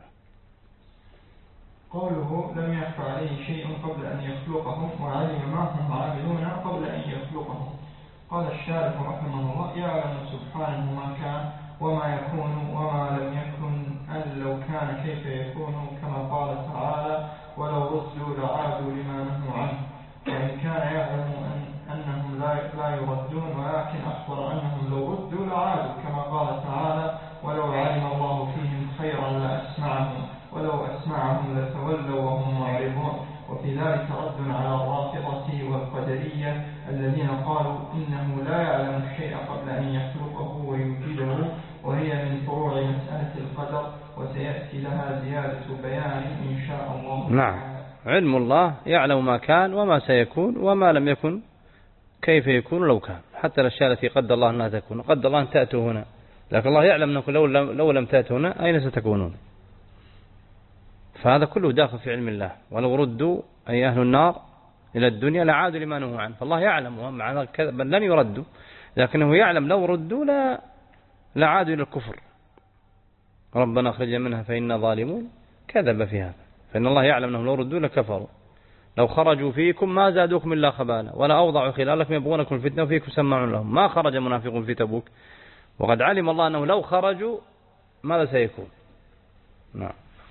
قوله لم يخفى عليه شيء قبل أن يخلقهم وعلم ما هم عاملون قبل أن يخلقهم. قال الشارح رحمه الله يعلم سبحانه ما كان وما يكون وما لم يكن أن لو كان كيف يكون، كما قال تعالى ولو ردوا لعادوا لما نهوا عنه. وإن كان يعلم أن أنهم لا لا يردون، ولكن أخبر أنهم لو ردوا لعادوا، كما قال تعالى ولو علم الله فيهم خيرا لأسمعهم ولو أسمعهم لتولوا وهم معرضون. وفي ذلك رد على الرافضة والقدرية الذين قالوا إنه لا يعلم الشيء قبل أن يخلقه ويوجده، وهي من فروع مسألة القدر وسيأتي لها زيادة بيان إن شاء الله. نعم. علم الله يعلم ما كان وما سيكون وما لم يكن كيف يكون لو كان، حتى الأشياء التي قدر الله أنها تكون قدر الله أن تأتوا هنا، لكن الله يعلم أنكم لو لم, لو لم تأتوا هنا أين ستكونون. فهذا كله داخل في علم الله. ولو ردوا أي أهل النار إلى الدنيا لعادوا لما نهوا عنه، فالله يعلم مع كذا بل لن يردوا، لكنه يعلم لو ردوا لا لعادوا إلى الكفر. ربنا أخرج منها فإنا ظالمون، كذب في هذا. فإن الله يعلم أنهم لو ردوا لكفروا، لو خرجوا فيكم ما زادوكم إلا خبالا ولا أوضعوا خلالكم يبغونكم الفتنة وفيكم سماعون لهم. ما خرج منافق في تبوك، وقد علم الله أنه لو خرجوا ماذا سيكون. نعم.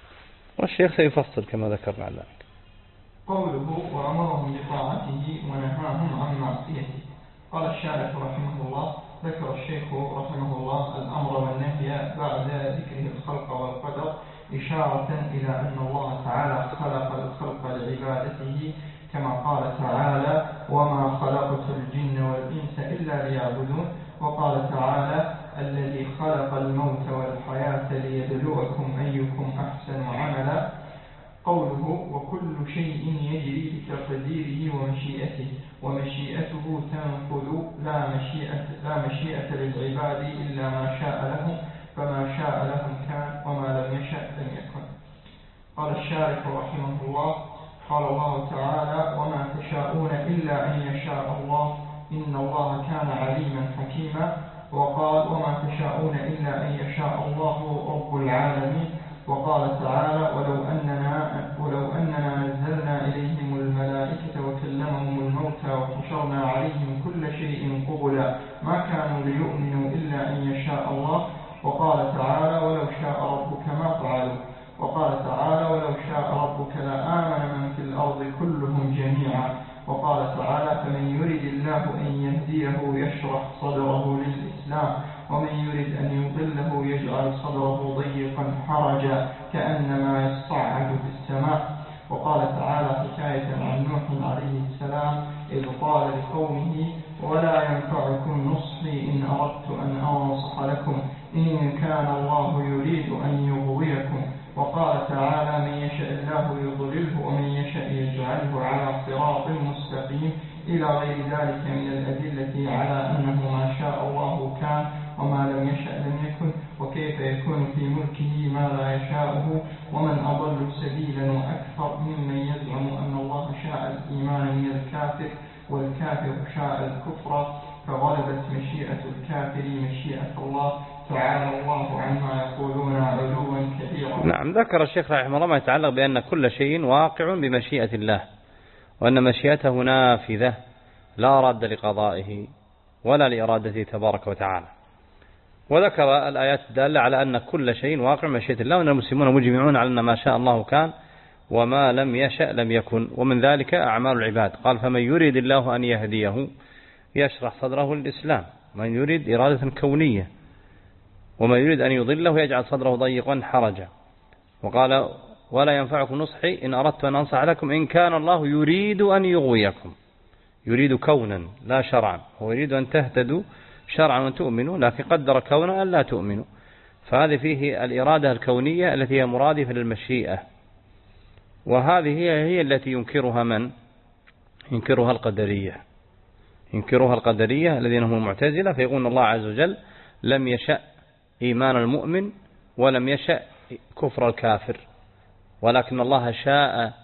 والشيخ سيفصل كما ذكرنا ذلك. قوله وأمرهم بطاعته ونهاهم عن معصيته. قال الشارح رحمه الله: ذكر الشيخ رحمه الله الأمر والنهي بعد ذكره الخلق والقدر إشارة إلى أن الله تعالى خلق الخلق لعبادته، كما قال تعالى: وما خلقت الجن والإنس إلا ليعبدون. وقال تعالى: الذي خلق الموت والحياة ليبلوكم أيكم أحسن عملا. قوله وكل شيء يجري بتقديره ومشيئته، ومشيئته تنفذ لا مشيئة, لا مشيئة للعباد إلا ما شاء لهم، فما شاء لهم كان وما لم يشأ لم يكن. قال الشارح رحمه الله: قال الله تعالى: وما تشاءون إلا أن يشاء الله إن الله كان عليما حكيما. وقال: وما تشاءون إلا أن يشاء الله رب العالمين. وقال تعالى: ولو أننا, ولو أننا نزلنا إليهم الملائكة وكلمهم الموتى وحشرنا عليهم كل شيء قبلا ما كانوا ليؤمنوا إلا أن يشاء الله. وقال تعالى: ولو شاء ربك ما فعلوا. وقال تعالى: ولو شاء ربك لآمن من في الأرض كلهم جميعا. وقال تعالى: فمن يرد الله أن يهديه يشرح صدره للإسلام، ومن يرد أن يضله يجعل صدره ضيقا حرجا كأنما يصعد في السماء. وقال تعالى حكاية عن نوح عليه السلام إذ قال لقومه: ولا ينفعكم نصحي إن أردت أن أنصح لكم إن كان الله يريد أن يغويكم. وقال تعالى: من يشاء الله يضلله ومن يشاء يجعله على صراط مستقيم، إلى غير ذلك من الأدلة على أنه ما شاء الله كان وما لم يشأ لم يكن، وكيف يكون في ملكه ما لا يشاءه. ومن أضل سبيلا وأكثر ممن يزعم أن الله شاء الإيمان من الكافر والكافر شاء الكفر، فغلبت مشيئة الكافر مشيئة الله تعالى الله عما يقولون علوا كبيرا. نعم، ذكر الشيخ رحمه الله ما يتعلق بأن كل شيء واقع بمشيئة الله، وأن مشيئته نافذة لا راد لقضائه ولا لإرادته تبارك وتعالى. وذكر الآيات الدالة على أن كل شيء واقع بمشيئة الله، وأن المسلمون مجمعون على أن ما شاء الله كان وما لم يشأ لم يكن، ومن ذلك أعمال العباد. قال: فمن يريد الله أن يهديه يشرح صدره للإسلام، من يريد إرادة كونية، ومن يريد أن يضله يجعل صدره ضيقا حرجا. وقال: ولا ينفعكم نصحي إن أردت أن أنصح لكم إن كان الله يريد أن يغويكم. يريد كونا لا شرعا، هو يريد أن تهتدوا شرعا وأن تؤمنوا، لكن قدر كونا أن لا تؤمنوا، فهذه فيه الإرادة الكونية التي هي مرادفة للمشيئة، وهذه هي التي ينكرها من؟ ينكرها القدرية، ينكرها القدرية الذين هم المعتزلة، فيقولون الله عز وجل لم يشأ إيمان المؤمن ولم يشأ كفر الكافر، ولكن الله شاء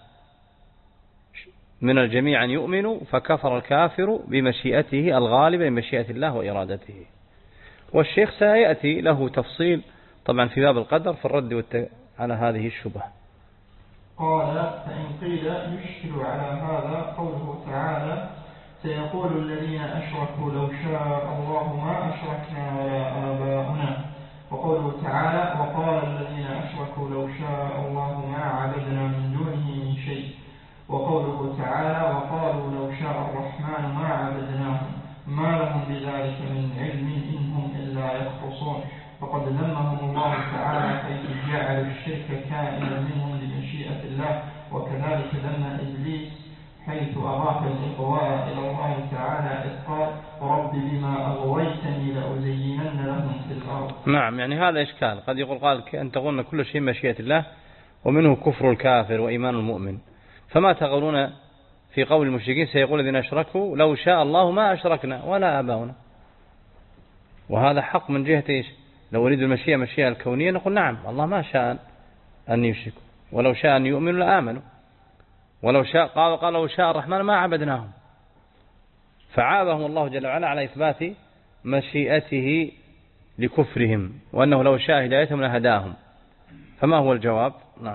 من الجميع أن يؤمنوا فكفر الكافر بمشيئته الغالبة بمشيئة الله وإرادته. والشيخ سيأتي له تفصيل طبعا في باب القدر في الرد والت... على هذه الشبهة. قال: فإن قيل يشكل على هذا قوله تعالى: سيقول الذين أشركوا لو شاء الله ما أشركنا ولا آباؤنا. وقوله تعالى: وقال الذين أشركوا لو شاء الله ما عبدنا من دونه من شيء. وقوله تعالى: وقالوا لو شاء الرحمن ما عبدناهم ما لهم بذلك من علم إن هم إلا يخرصون. فقد ذمهم الله تعالى حيث جعل الشرك كائنا منهم بمشيئة الله، وكذلك ذم إبليس حيث أضاف الإغواء إلى الله تعالى إذ قال: رب بما أغويتني لأزينن لهم في الأرض. نعم، يعني هذا إشكال، قد يقول قال أن تقولون كل شيء مشيئة الله ومنه كفر الكافر وإيمان المؤمن، فما تقولون في قول المشركين سيقول الذين أشركوا لو شاء الله ما أشركنا ولا آباؤنا؟ وهذا حق من جهة إيش؟ لو أريد المشيئة مشيئة الكونية نقول نعم الله ما شاء أن يشركوا، ولو شاء أن يؤمنوا لآمنوا، ولو شاء قال قال لو شاء الرحمن ما عبدناهم. فعابهم الله جل وعلا على إثبات مشيئته لكفرهم، وأنه لو شاء هدايتهم لهداهم. فما هو الجواب؟ نعم.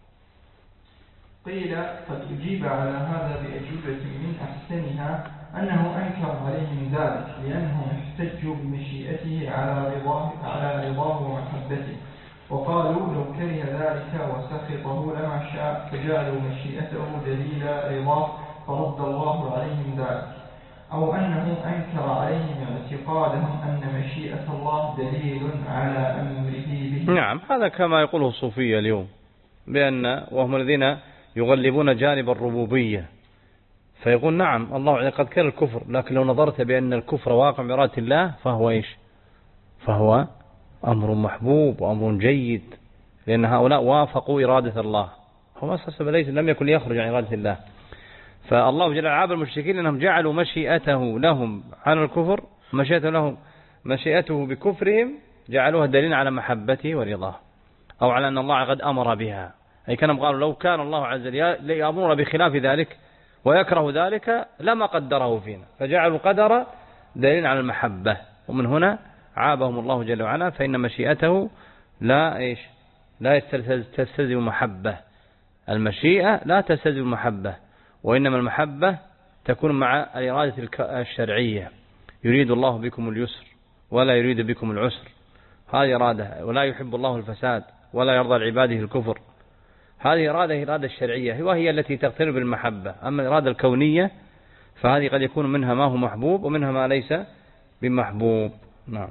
قيل: قد أجيب على هذا بأجوبة من أحسنها أنه أنكر عليهم ذلك لأنهم احتجوا بمشيئته على رضاه, على رضاه ومحبته، وقالوا لو كره ذلك وسخطه لما شاء فجعلوا مشيئته دليل رضاه فرد الله عليهم ذلك، أو أنه أنكر عليهم اعتقادهم أن مشيئة الله دليل على أمره به. نعم، هذا كما يقوله الصوفية اليوم، بأن وهم الذين يغلبون جانب الربوبية، فيقول نعم الله قد كان الكفر، لكن لو نظرت بأن الكفر واقع بإرادة الله فهو إيش؟ فهو أمر محبوب وأمر جيد، لأن هؤلاء وافقوا إرادة الله، هم أساسا ليس لم يكن ليخرج عن إرادة الله. فالله جل عاب المشركين أنهم جعلوا مشيئته لهم على الكفر، مشيئته لهم مشيئته بكفرهم جعلوها دليل على محبته ورضاه، أو على أن الله قد أمر بها. أي كانوا قالوا لو كان الله عز وجل يأمر بخلاف ذلك ويكره ذلك لما قدره فينا، فجعلوا القدر دليل على المحبة، ومن هنا عابهم الله جل وعلا، فإن مشيئته لا إيش لا تستلزم محبة، المشيئة لا تستلزم محبة، وإنما المحبة تكون مع الإرادة الشرعية، يريد الله بكم اليسر ولا يريد بكم العسر، هذه إرادة، ولا يحب الله الفساد ولا يرضى لعباده الكفر، هذه إرادة إرادة الشرعية وهي التي تقترب المحبة. أما الإرادة الكونية فهذه قد يكون منها ما هو محبوب ومنها ما ليس بمحبوب. نعم.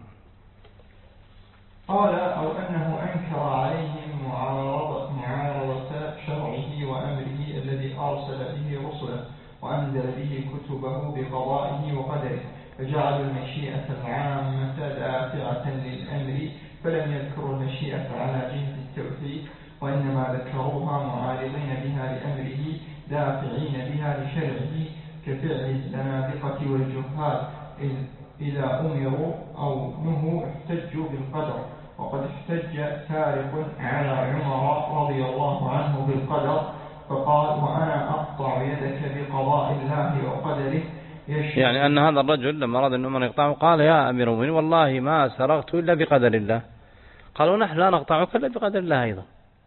قال أو أنه أنكر عليهم معارضة, معارضة شرعه وأمره الذي أرسل به رسله وأنزل به كتبه بقضائه وقدره، فجعلوا المشيئة العامة دافعة للأمر، فلم يذكروا المشيئة على جهة التوحيد، وإنما ذكروها معارضين بها لأمره دافعين بها لشرعه، كفعل الزنادقة والجهال إذا أمروا أو نهوا احتجوا بالقدر. وقد احتج سارق على عمر رضي الله عنه بالقدر فقال وأنا أقطع يدك بقضاء الله وقدره، يعني أن هذا الرجل لما أراد أن عمر يقطعه قال يا أمير المؤمنين والله ما سرقت إلا بقدر الله، قالوا نحن لا نقطعك إلا بقدر الله أيضا.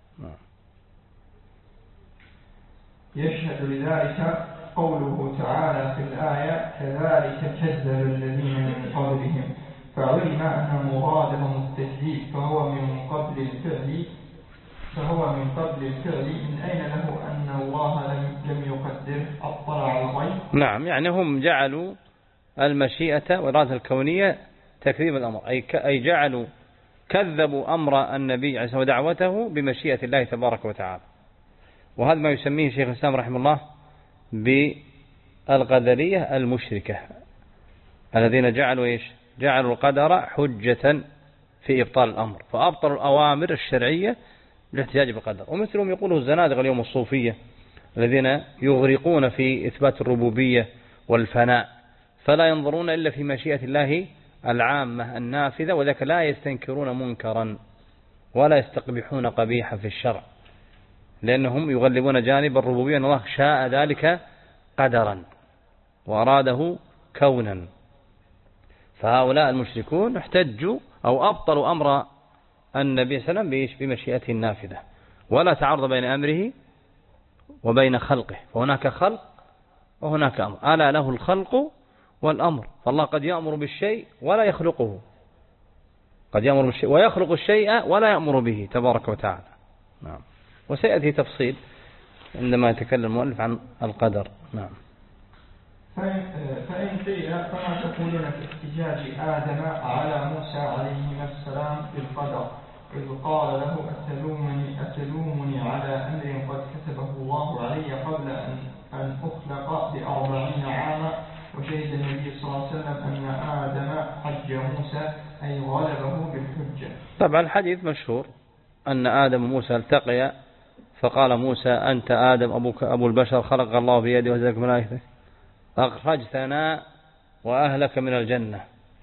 يشهد لذلك قوله تعالى في الآية كذلك كذب الذين من قبلهم، فعلم أن مرادهم التكذيب، فهو من قبل الفعل فهو من قبل الفعل من أين له أن الله لم يقدر اطلع على الغيب. نعم، يعني هم جعلوا المشيئة والإرادة الكونية تكذيب الأمر، أي جعلوا كذبوا أمر النبي عليه الصلاة والسلام ودعوته بمشيئة الله تبارك وتعالى، وهذا ما يسميه شيخ الإسلام رحمه الله بالقدرية المشركة، الذين جعلوا إيش جعلوا القدر حجة في إبطال الأمر، فأبطلوا الأوامر الشرعية بالاحتجاج بالقدر. ومثلهم يقوله الزنادقة اليوم الصوفية الذين يغرقون في إثبات الربوبية والفناء، فلا ينظرون إلا في مشيئة الله العامة النافذة، وذلك لا يستنكرون منكرا ولا يستقبحون قبيحا في الشرع، لأنهم يغلبون جانب الربوبية أن الله شاء ذلك قدرا وأراده كونا. فهؤلاء المشركون احتجوا أو أبطلوا أمر النبي صلى الله عليه وسلم بمشيئته النافذة، ولا تعارض بين أمره وبين خلقه، فهناك خلق وهناك أمر، ألا له الخلق والأمر، فالله قد يأمر بالشيء ولا يخلقه، قد يأمر بالشيء ويخلق الشيء ولا يأمر به تبارك وتعالى. نعم، وسيأتي تفصيل عندما يتكلم المؤلف عن القدر. نعم. فإن قيل فما تقولون في احتجاج آدم على موسى عليه السلام بالقدر، إذ قال له أتلومني, أتلومني على أمر قد كتبه الله علي قبل أن, أن أخلق بأربعين عاما، وشهد النبي صلى الله عليه وسلم أن آدم حج موسى أي غلبه بالحجة. طبعا الحديث مشهور أن آدم وموسى التقيا فقال موسى أنت آدم أبوك أبو البشر خلق الله بيده وزلك ملائكته أخرجتنا وأهلك من الجنة،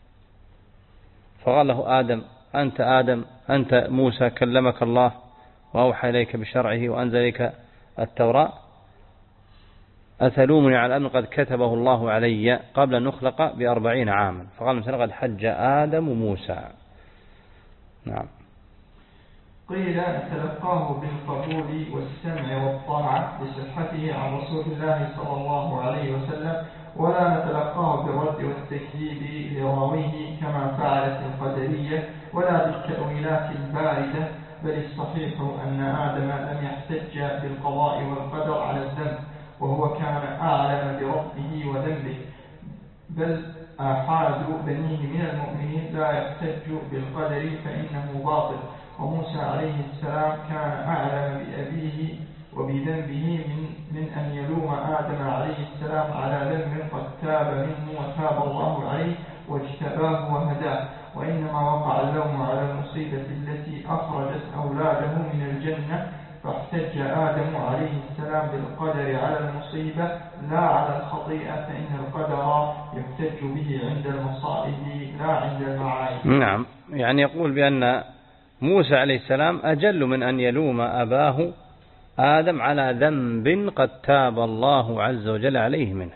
فقال له آدم أنت آدم أنت موسى كلمك الله وأوحى إليك بشرعه وأنزل إليك التوراة، أتلومني على أمر قد كتبه الله علي قبل أن نخلق بأربعين عاما، فقال مثلا قد حج آدم وموسى. نعم. قيل تلقاه بالقبول والسمع والطاعة بصحته عن رسول الله صلى الله عليه وسلم، ولا نتلقاه بالرد والتكذيب لراويه كما فعلت القدرية، ولا بالتأويلات الباردة بل الصحيح أن آدم لم يحتج بالقضاء والقدر على الذنب، وهو كان أعلم بربه وذنبه، بل آحاد بنيه من المؤمنين لا يحتج بالقدر فإنه باطل. وموسى عليه السلام كان أعلم بأبيه وبذنبه من, من أن يلوم آدم عليه السلام على ذنب قد تاب منه وتاب الله عليه واجتباه وهداه، وإنما وقع اللوم على المصيبة التي أخرجت أولاده من الجنة، فاحتج آدم عليه السلام بالقدر على المصيبة لا على الخطيئة، فإن القدر يحتج به عند المصائب لا عند المعايب. نعم، يعني يقول بأن موسى عليه السلام أجل من أن يلوم أباه آدم على ذنب قد تاب الله عز وجل عليه منه،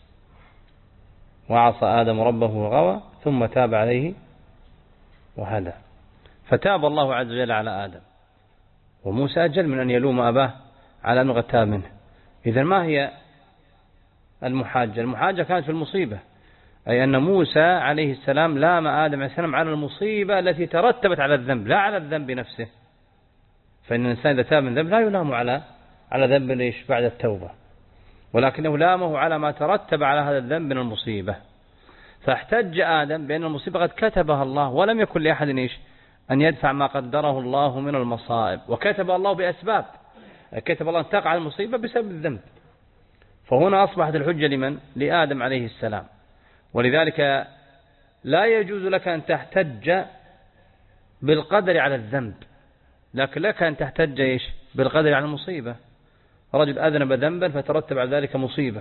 وعصى آدم ربه وغوى ثم تاب عليه وهدى، فتاب الله عز وجل على آدم، وموسى أجل من أن يلوم أباه على أنه قد تاب منه. إذن ما هي المحاجة؟ المحاجة كانت في المصيبة، أي أن موسى عليه السلام لام آدم عليه السلام على المصيبة التي ترتبت على الذنب لا على الذنب نفسه، فإن الإنسان إذا تاب من ذنب لا يلام على على ذنب ليش بعد التوبة، ولكنه لامه على ما ترتب على هذا الذنب من المصيبة. فاحتج آدم بأن المصيبة قد كتبها الله، ولم يكن لأحد إيش أن يدفع ما قدره الله من المصائب، وكتب الله بأسباب، كتب الله أن تقع المصيبة بسبب الذنب. فهنا أصبحت الحجة لمن؟ لآدم عليه السلام. ولذلك لا يجوز لك أن تحتج بالقدر على الذنب، لكن لك أن تحتج إيش بالقدر على المصيبة. رجل أذنب ذنبا فترتب على ذلك مصيبة،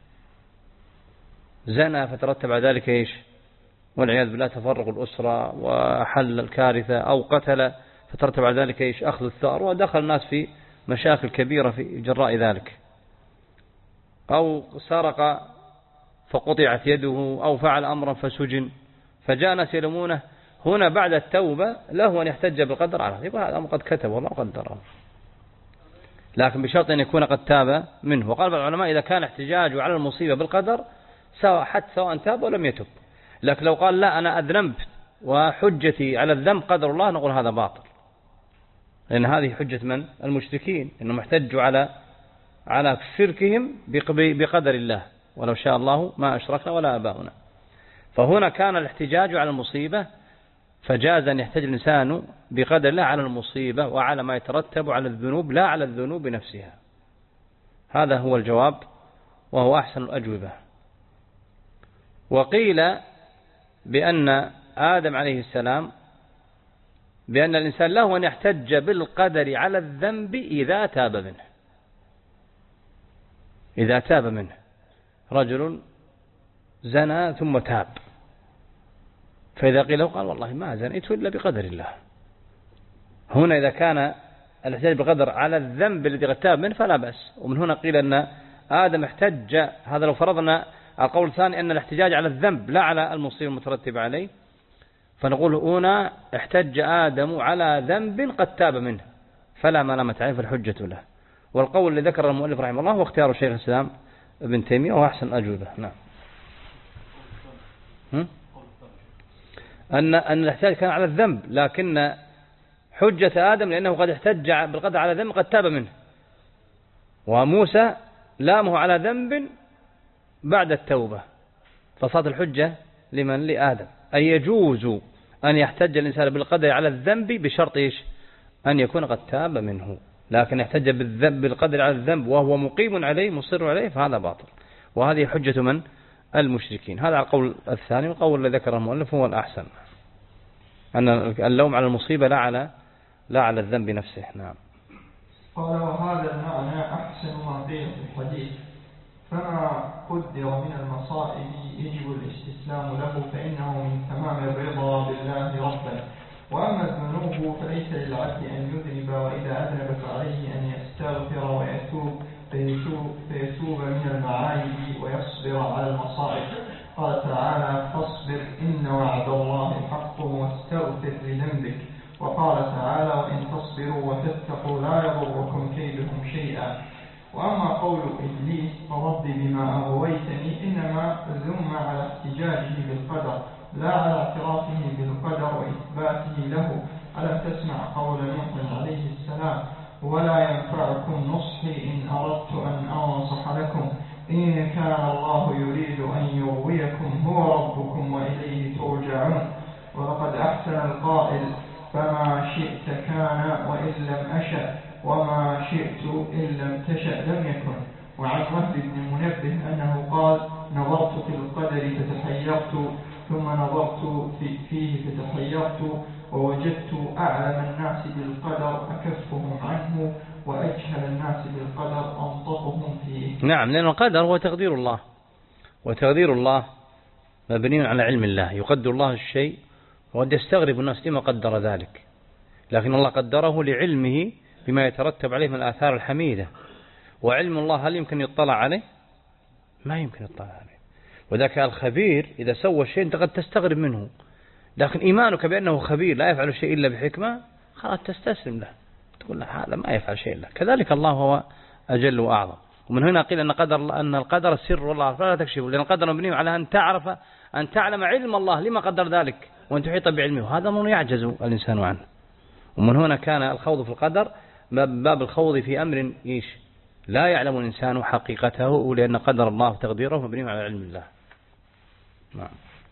زنى فترتب على ذلك إيش والعياذ بالله تفرق الأسرة وحل الكارثة، أو قتل فترتب على ذلك إيش أخذ الثأر، ودخل الناس في مشاكل كبيرة في جراء ذلك، أو سرق فقطعت يده، أو فعل أمرا فسجن، فجاء ناس يلومونه. هنا بعد التوبة له أن يحتج بالقدر على يقول هذا قد كتب والله قدره، لكن بشرط أن يكون قد تاب منه. وقال بعض العلماء إذا كان احتجاجه على المصيبة بالقدر سواء حتى سواء تاب ولم يتب، لكن لو قال لا أنا أذنبت وحجتي على الذنب قدر الله نقول هذا باطل، لأن هذه حجة من؟ المشركين، إنهم احتجوا على على شركهم بقدر الله، ولو شاء الله ما أشركنا ولا آباؤنا. فهنا كان الاحتجاج على المصيبة، فجاز أن يحتج الإنسان بقدر الله على المصيبة وعلى ما يترتب على الذنوب لا على الذنوب نفسها. هذا هو الجواب وهو أحسن الأجوبة. وقيل بأن آدم عليه السلام بأن الإنسان له أن يحتج بالقدر على الذنب إذا تاب منه، إذا تاب منه رجل زنى ثم تاب، فإذا قيل له قال والله ما زنيت إلا بقدر الله. هنا إذا كان الاحتجاج بالقدر على الذنب الذي قد تاب منه فلا بأس. ومن هنا قيل أن آدم احتج، هذا لو فرضنا القول الثاني أن الاحتجاج على الذنب لا على المصيبة المترتبة عليه، فنقول هنا احتج آدم على ذنب قد تاب منه فلا ملامة عليه فالحجة له. والقول اللي ذكر المؤلف رحمه الله واختيار شيخ الإسلام ابن تيمية وهو أحسن أجوبة. نعم. أن أن الاحتجاج كان على الذنب، لكن حجة آدم لأنه قد احتج بالقدر على ذنب قد تاب منه، وموسى لامه على ذنب بعد التوبة، فصارت الحجة لمن؟ لآدم. أي يجوز أن يحتج الإنسان بالقدر على الذنب بشرط إيش؟ أن يكون قد تاب منه، لكن يحتج بالذنب بالقدر على الذنب وهو مقيم عليه مصر عليه فهذا باطل، وهذه حجة من؟ المشركين. هذا القول الثاني. والقول الذي ذكره المؤلف هو الأحسن، أن اللوم على المصيبة لا على لا على الذنب نفسه. نعم. قال وهذا المعنى أحسن ما قيل في الحديث، فما قدر من المصائب يجب الاستسلام له فإنه من تمام الرضا بالله ربا. وأما الذنوب فليس للعبد أن يذنب، وإذا أذنب فعليه أن يستغفر ويتوب فيتوب, فيتوب من المعايب ويصبر على المصائب. قال تعالى فاصبر إن وعد الله حق واستغفر لذنبك. وقال تعالى وإن تصبروا وتتقوا لا يضركم كيدهم شيئا. وأما قول إبليس فرب بما أغويتني إنما ذم على احتجاجه بالقدر لا على اعترافه بالقدر وإثباته له، ألم تسمع قول نوح عليه السلام ولا ينفعكم نصحي إن أردت أن أنصح لكم إن كان الله يريد أن يغويكم هو ربكم وإليه ترجعون. ولقد أحسن القائل فما شئت كان وإن لم أشأ وما شئت إن لم تشأ لم يكن. وعن وهب بن منبه أنه قال نظرت في القدر فتحيرت ثم نظرت في فيه فتحيرت ووجدت أعلم الناس بالقدر أكفهم عنه وأجهل الناس بالقدر أنطقهم فيه. نعم، لأن القدر هو تقدير الله، وتقدير الله مبني على علم الله. يقدر الله الشيء وقد يستغرب الناس لما قدر ذلك، لكن الله قدره لعلمه بما يترتب عليه من الآثار الحميدة. وعلم الله هل يمكن يطلع عليه؟ ما يمكن يطلع عليه. وذاك الخبير إذا سوى شيء أنت قد تستغرب منه، لكن إيمانك بأنه خبير لا يفعل شيء إلا بحكمة خلاص تستسلم له، تقول له هذا ما يفعل شيء إلا. كذلك الله هو أجل وأعظم. ومن هنا قيل أن قدر أن القدر سر الله فلا تكشفه، لأن القدر مبني على أن تعرف أن تعلم علم الله لما قدر ذلك وأن تحيط بعلمه، هذا أمر يعجز الإنسان عنه. ومن هنا كان الخوض في القدر باب الخوض في أمر إيش لا يعلم الإنسان حقيقته، لأن قدر الله وتقديره مبني على علم الله. نعم.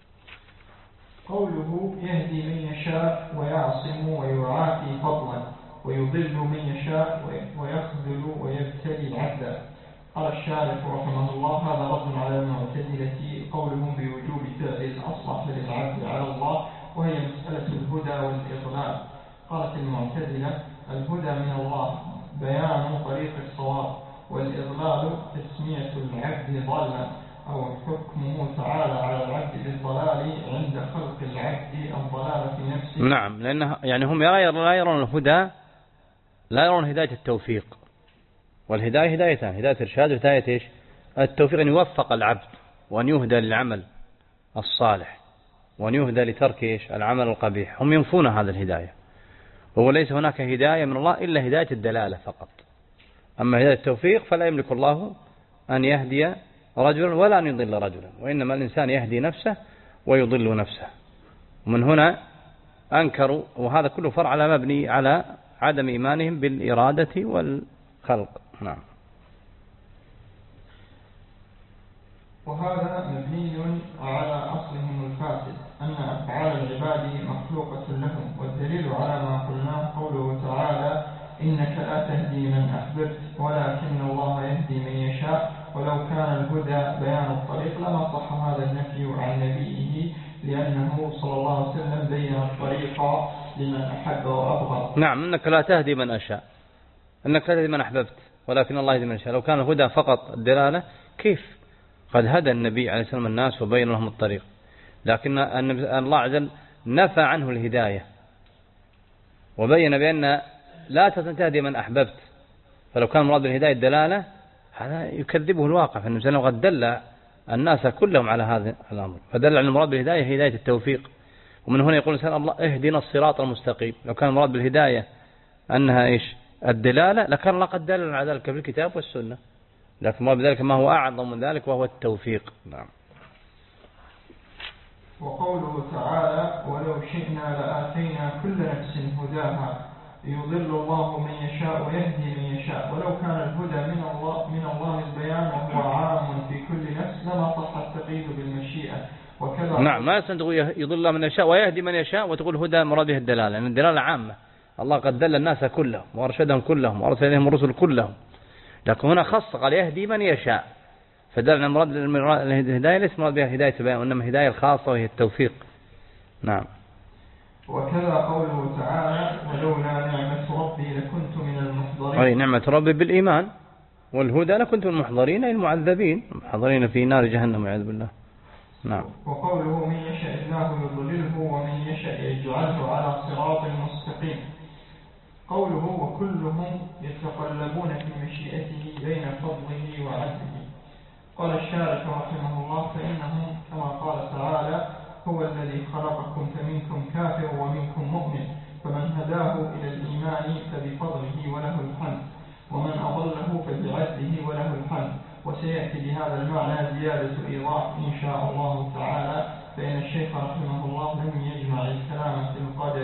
قوله يهدي من يشاء ويعصم ويعافي فضلا ويضل من يشاء ويخذل ويبتلي العبد. قال الشارح رحمه الله هذا رد على المعتزلة قولهم بوجوب فعل الأصلح للعبد على الله، وهي مسألة الهدى والإضلال. قالت المعتزلة الهدى من الله بيان طريق الصواب، والإضلال تسمية العبد ضالا أو حكمه تعالى على العبد بالضلال عند خلق العبد الضلال في نفسه. نعم، لأنه يعني هم لا يرون الهدى، لا يرون هداية التوفيق. والهداية هدايتان، هداية إرشاد وهداية إيش؟ التوفيق، أن يوفق العبد وأن يهدى للعمل الصالح وأن يهدى لترك إيش؟ العمل القبيح. هم ينفون هذا الهداية، وهو ليس هناك هداية من الله إلا هداية الدلالة فقط. أما هداية التوفيق فلا يملك الله أن يهدي رجلا ولا أن يضل رجلا، وإنما الإنسان يهدي نفسه ويضل نفسه. ومن هنا أنكروا، وهذا كله فرع على مبني على عدم إيمانهم بالإرادة والخلق. نعم. وهذا مبني على أصلهم الفاسد أن أفعال العباد مخلوقة لهم، والدليل على ما قلناه قوله تعالى إنك لا تهدي من أحببت ولكن الله يهدي من يشاء. ولو كان الهدى بيان الطريق لما صح هذا النفي عن نبيه، لأنه صلى الله عليه وسلم بين الطريق لمن أحب وأبغض. نعم، إنك لا تهدي من أشاء، إنك لا تهدي من أحببت ولكن الله يهدي من يشاء. لو كان الهدى فقط الدلالة كيف؟ قد هدى النبي عليه السلام الناس وبين لهم الطريق، لكن الله عز وجل نفى عنه الهداية وبين بأن لا تهدي من أحببت. فلو كان مراد الهداية الدلالة هذا يكذبه الواقع، فإن الإنسان قد دل الناس كلهم على هذا الأمر، فدل على المراد بالهداية هداية التوفيق. ومن هنا يقول الإنسان الله اهدنا الصراط المستقيم. لو كان المراد بالهداية أنها إيش؟ الدلالة، لكان الله قد دل على ذلك في الكتاب والسنة، لكن ما بذلك ما هو أعظم من ذلك وهو التوفيق. نعم. وقوله تعالى ولو شئنا لآتينا كل نفس هداها يضل الله من يشاء ويهدي من يشاء. ولو كان الهدى من الله من الله البيان وهو عام في كل نفس لما صح التقييد بالمشيئة. وكذا نعم، ما تقول يضل الله من يشاء ويهدي من يشاء وتقول هدى مراد به الدلالة، لأن يعني الدلالة عامة. الله قد دل الناس كلهم وارشدهم كلهم وارسل إليهم الرسل كلهم، لكن هنا خص قال يهدي من يشاء، فدل مراد الهداية ليس مراد بها هداية بيان، وإنما هداية الخاصة وهي التوفيق. نعم. وكذا قوله تعالى ولولا نعمة ربي لكنت من المحضرين. أي نعمة ربي بالإيمان والهدى لكنت من المحضرين، أي المعذبين المحضرين في نار جهنم والعياذ بالله. نعم. وقوله من يشاء الله يضلله ومن يشاء يجعله على صراط مستقيم. قوله وكلهم يتقلبون في مشيئته بين فضله وعدله. قال الشارح رحمه الله فإنهم كما قال تعالى هو الذي خلقكم فمنكم كافر ومنكم مؤمن، فمن هداه إلى الإيمان فبفضله وله الحمد، ومن أضله فبعدله وله الحمد. وسيأتي بهذا المعنى زيادة إيضاح إن شاء الله تعالى، فإن الشيخ رحمه الله لم يجمع الكلام في القدر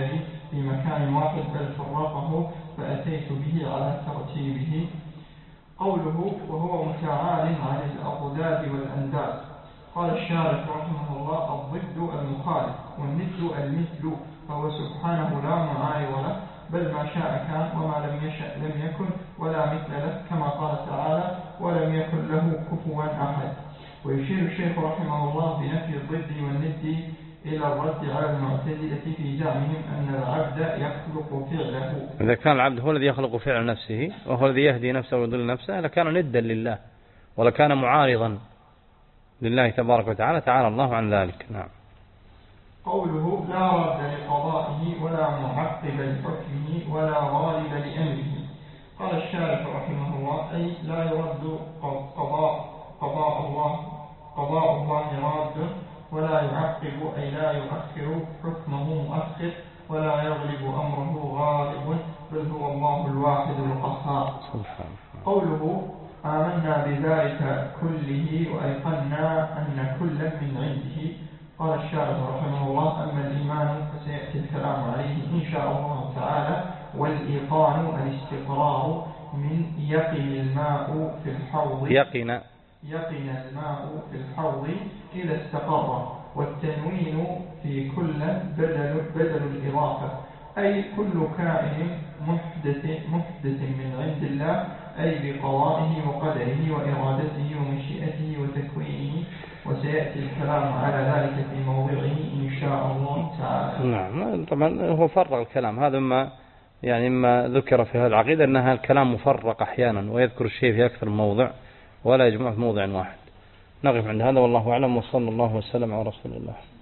في مكان واحد بل فرقه فأتيت به على ترتيبه. قوله وهو متعال عن الأضداد والأنداد. قال الشارح رحمه الله الضد المخالف والند المثل، فهو سبحانه لا معاير له بل ما شاء كان وما لم يشأ لم يكن ولا مثل له، كما قال تعالى ولم يكن له كفوا أحد. ويشير الشيخ رحمه الله بنفي الضد والند إلى الرد على المعتزلة في زعمهم أن العبد يخلق فعله. إذا كان العبد هو الذي يخلق فعل نفسه وهو الذي يهدي نفسه ويضل نفسه لكان ندا لله ولكان معارضا لله تبارك وتعالى، تعالى الله عن ذلك. نعم. قوله لا رد لقضائه ولا معقب لحكمه ولا غالب لأمره. قال الشارح رحمه الله أي لا يرد قضاء قضاء الله قضاء الله راد ولا يعقب أي لا يؤخر حكمه مؤخر ولا يغلب أمره غالب بل هو الله الواحد القهار. قوله آمنا بذلك كله وأيقنا أن كلا من عنده. قال الشارح رحمه الله أما الإيمان فسيأتي الكلام عليه إن شاء الله تعالى. والإيقان الاستقرار من يقن الماء في الحوض يقن يقن الماء في الحوض إذا استقر. والتنوين في كل بدل, بدل الإضافة أي كل كائن محدث, محدث من عند الله أي بقضائه وقدره وإرادته ومشيئته وتكوينه. وسيأتي الكلام على ذلك في موضعه إن شاء الله تعالى. نعم. طبعا هو فرق الكلام هذا ما يعني ما ذكر في هذه العقيدة أنها الكلام مفرق أحيانا ويذكر الشيء في أكثر من موضع ولا يجمع في موضع واحد. نقف عند هذا والله أعلم وصلى الله وسلم على رسول الله.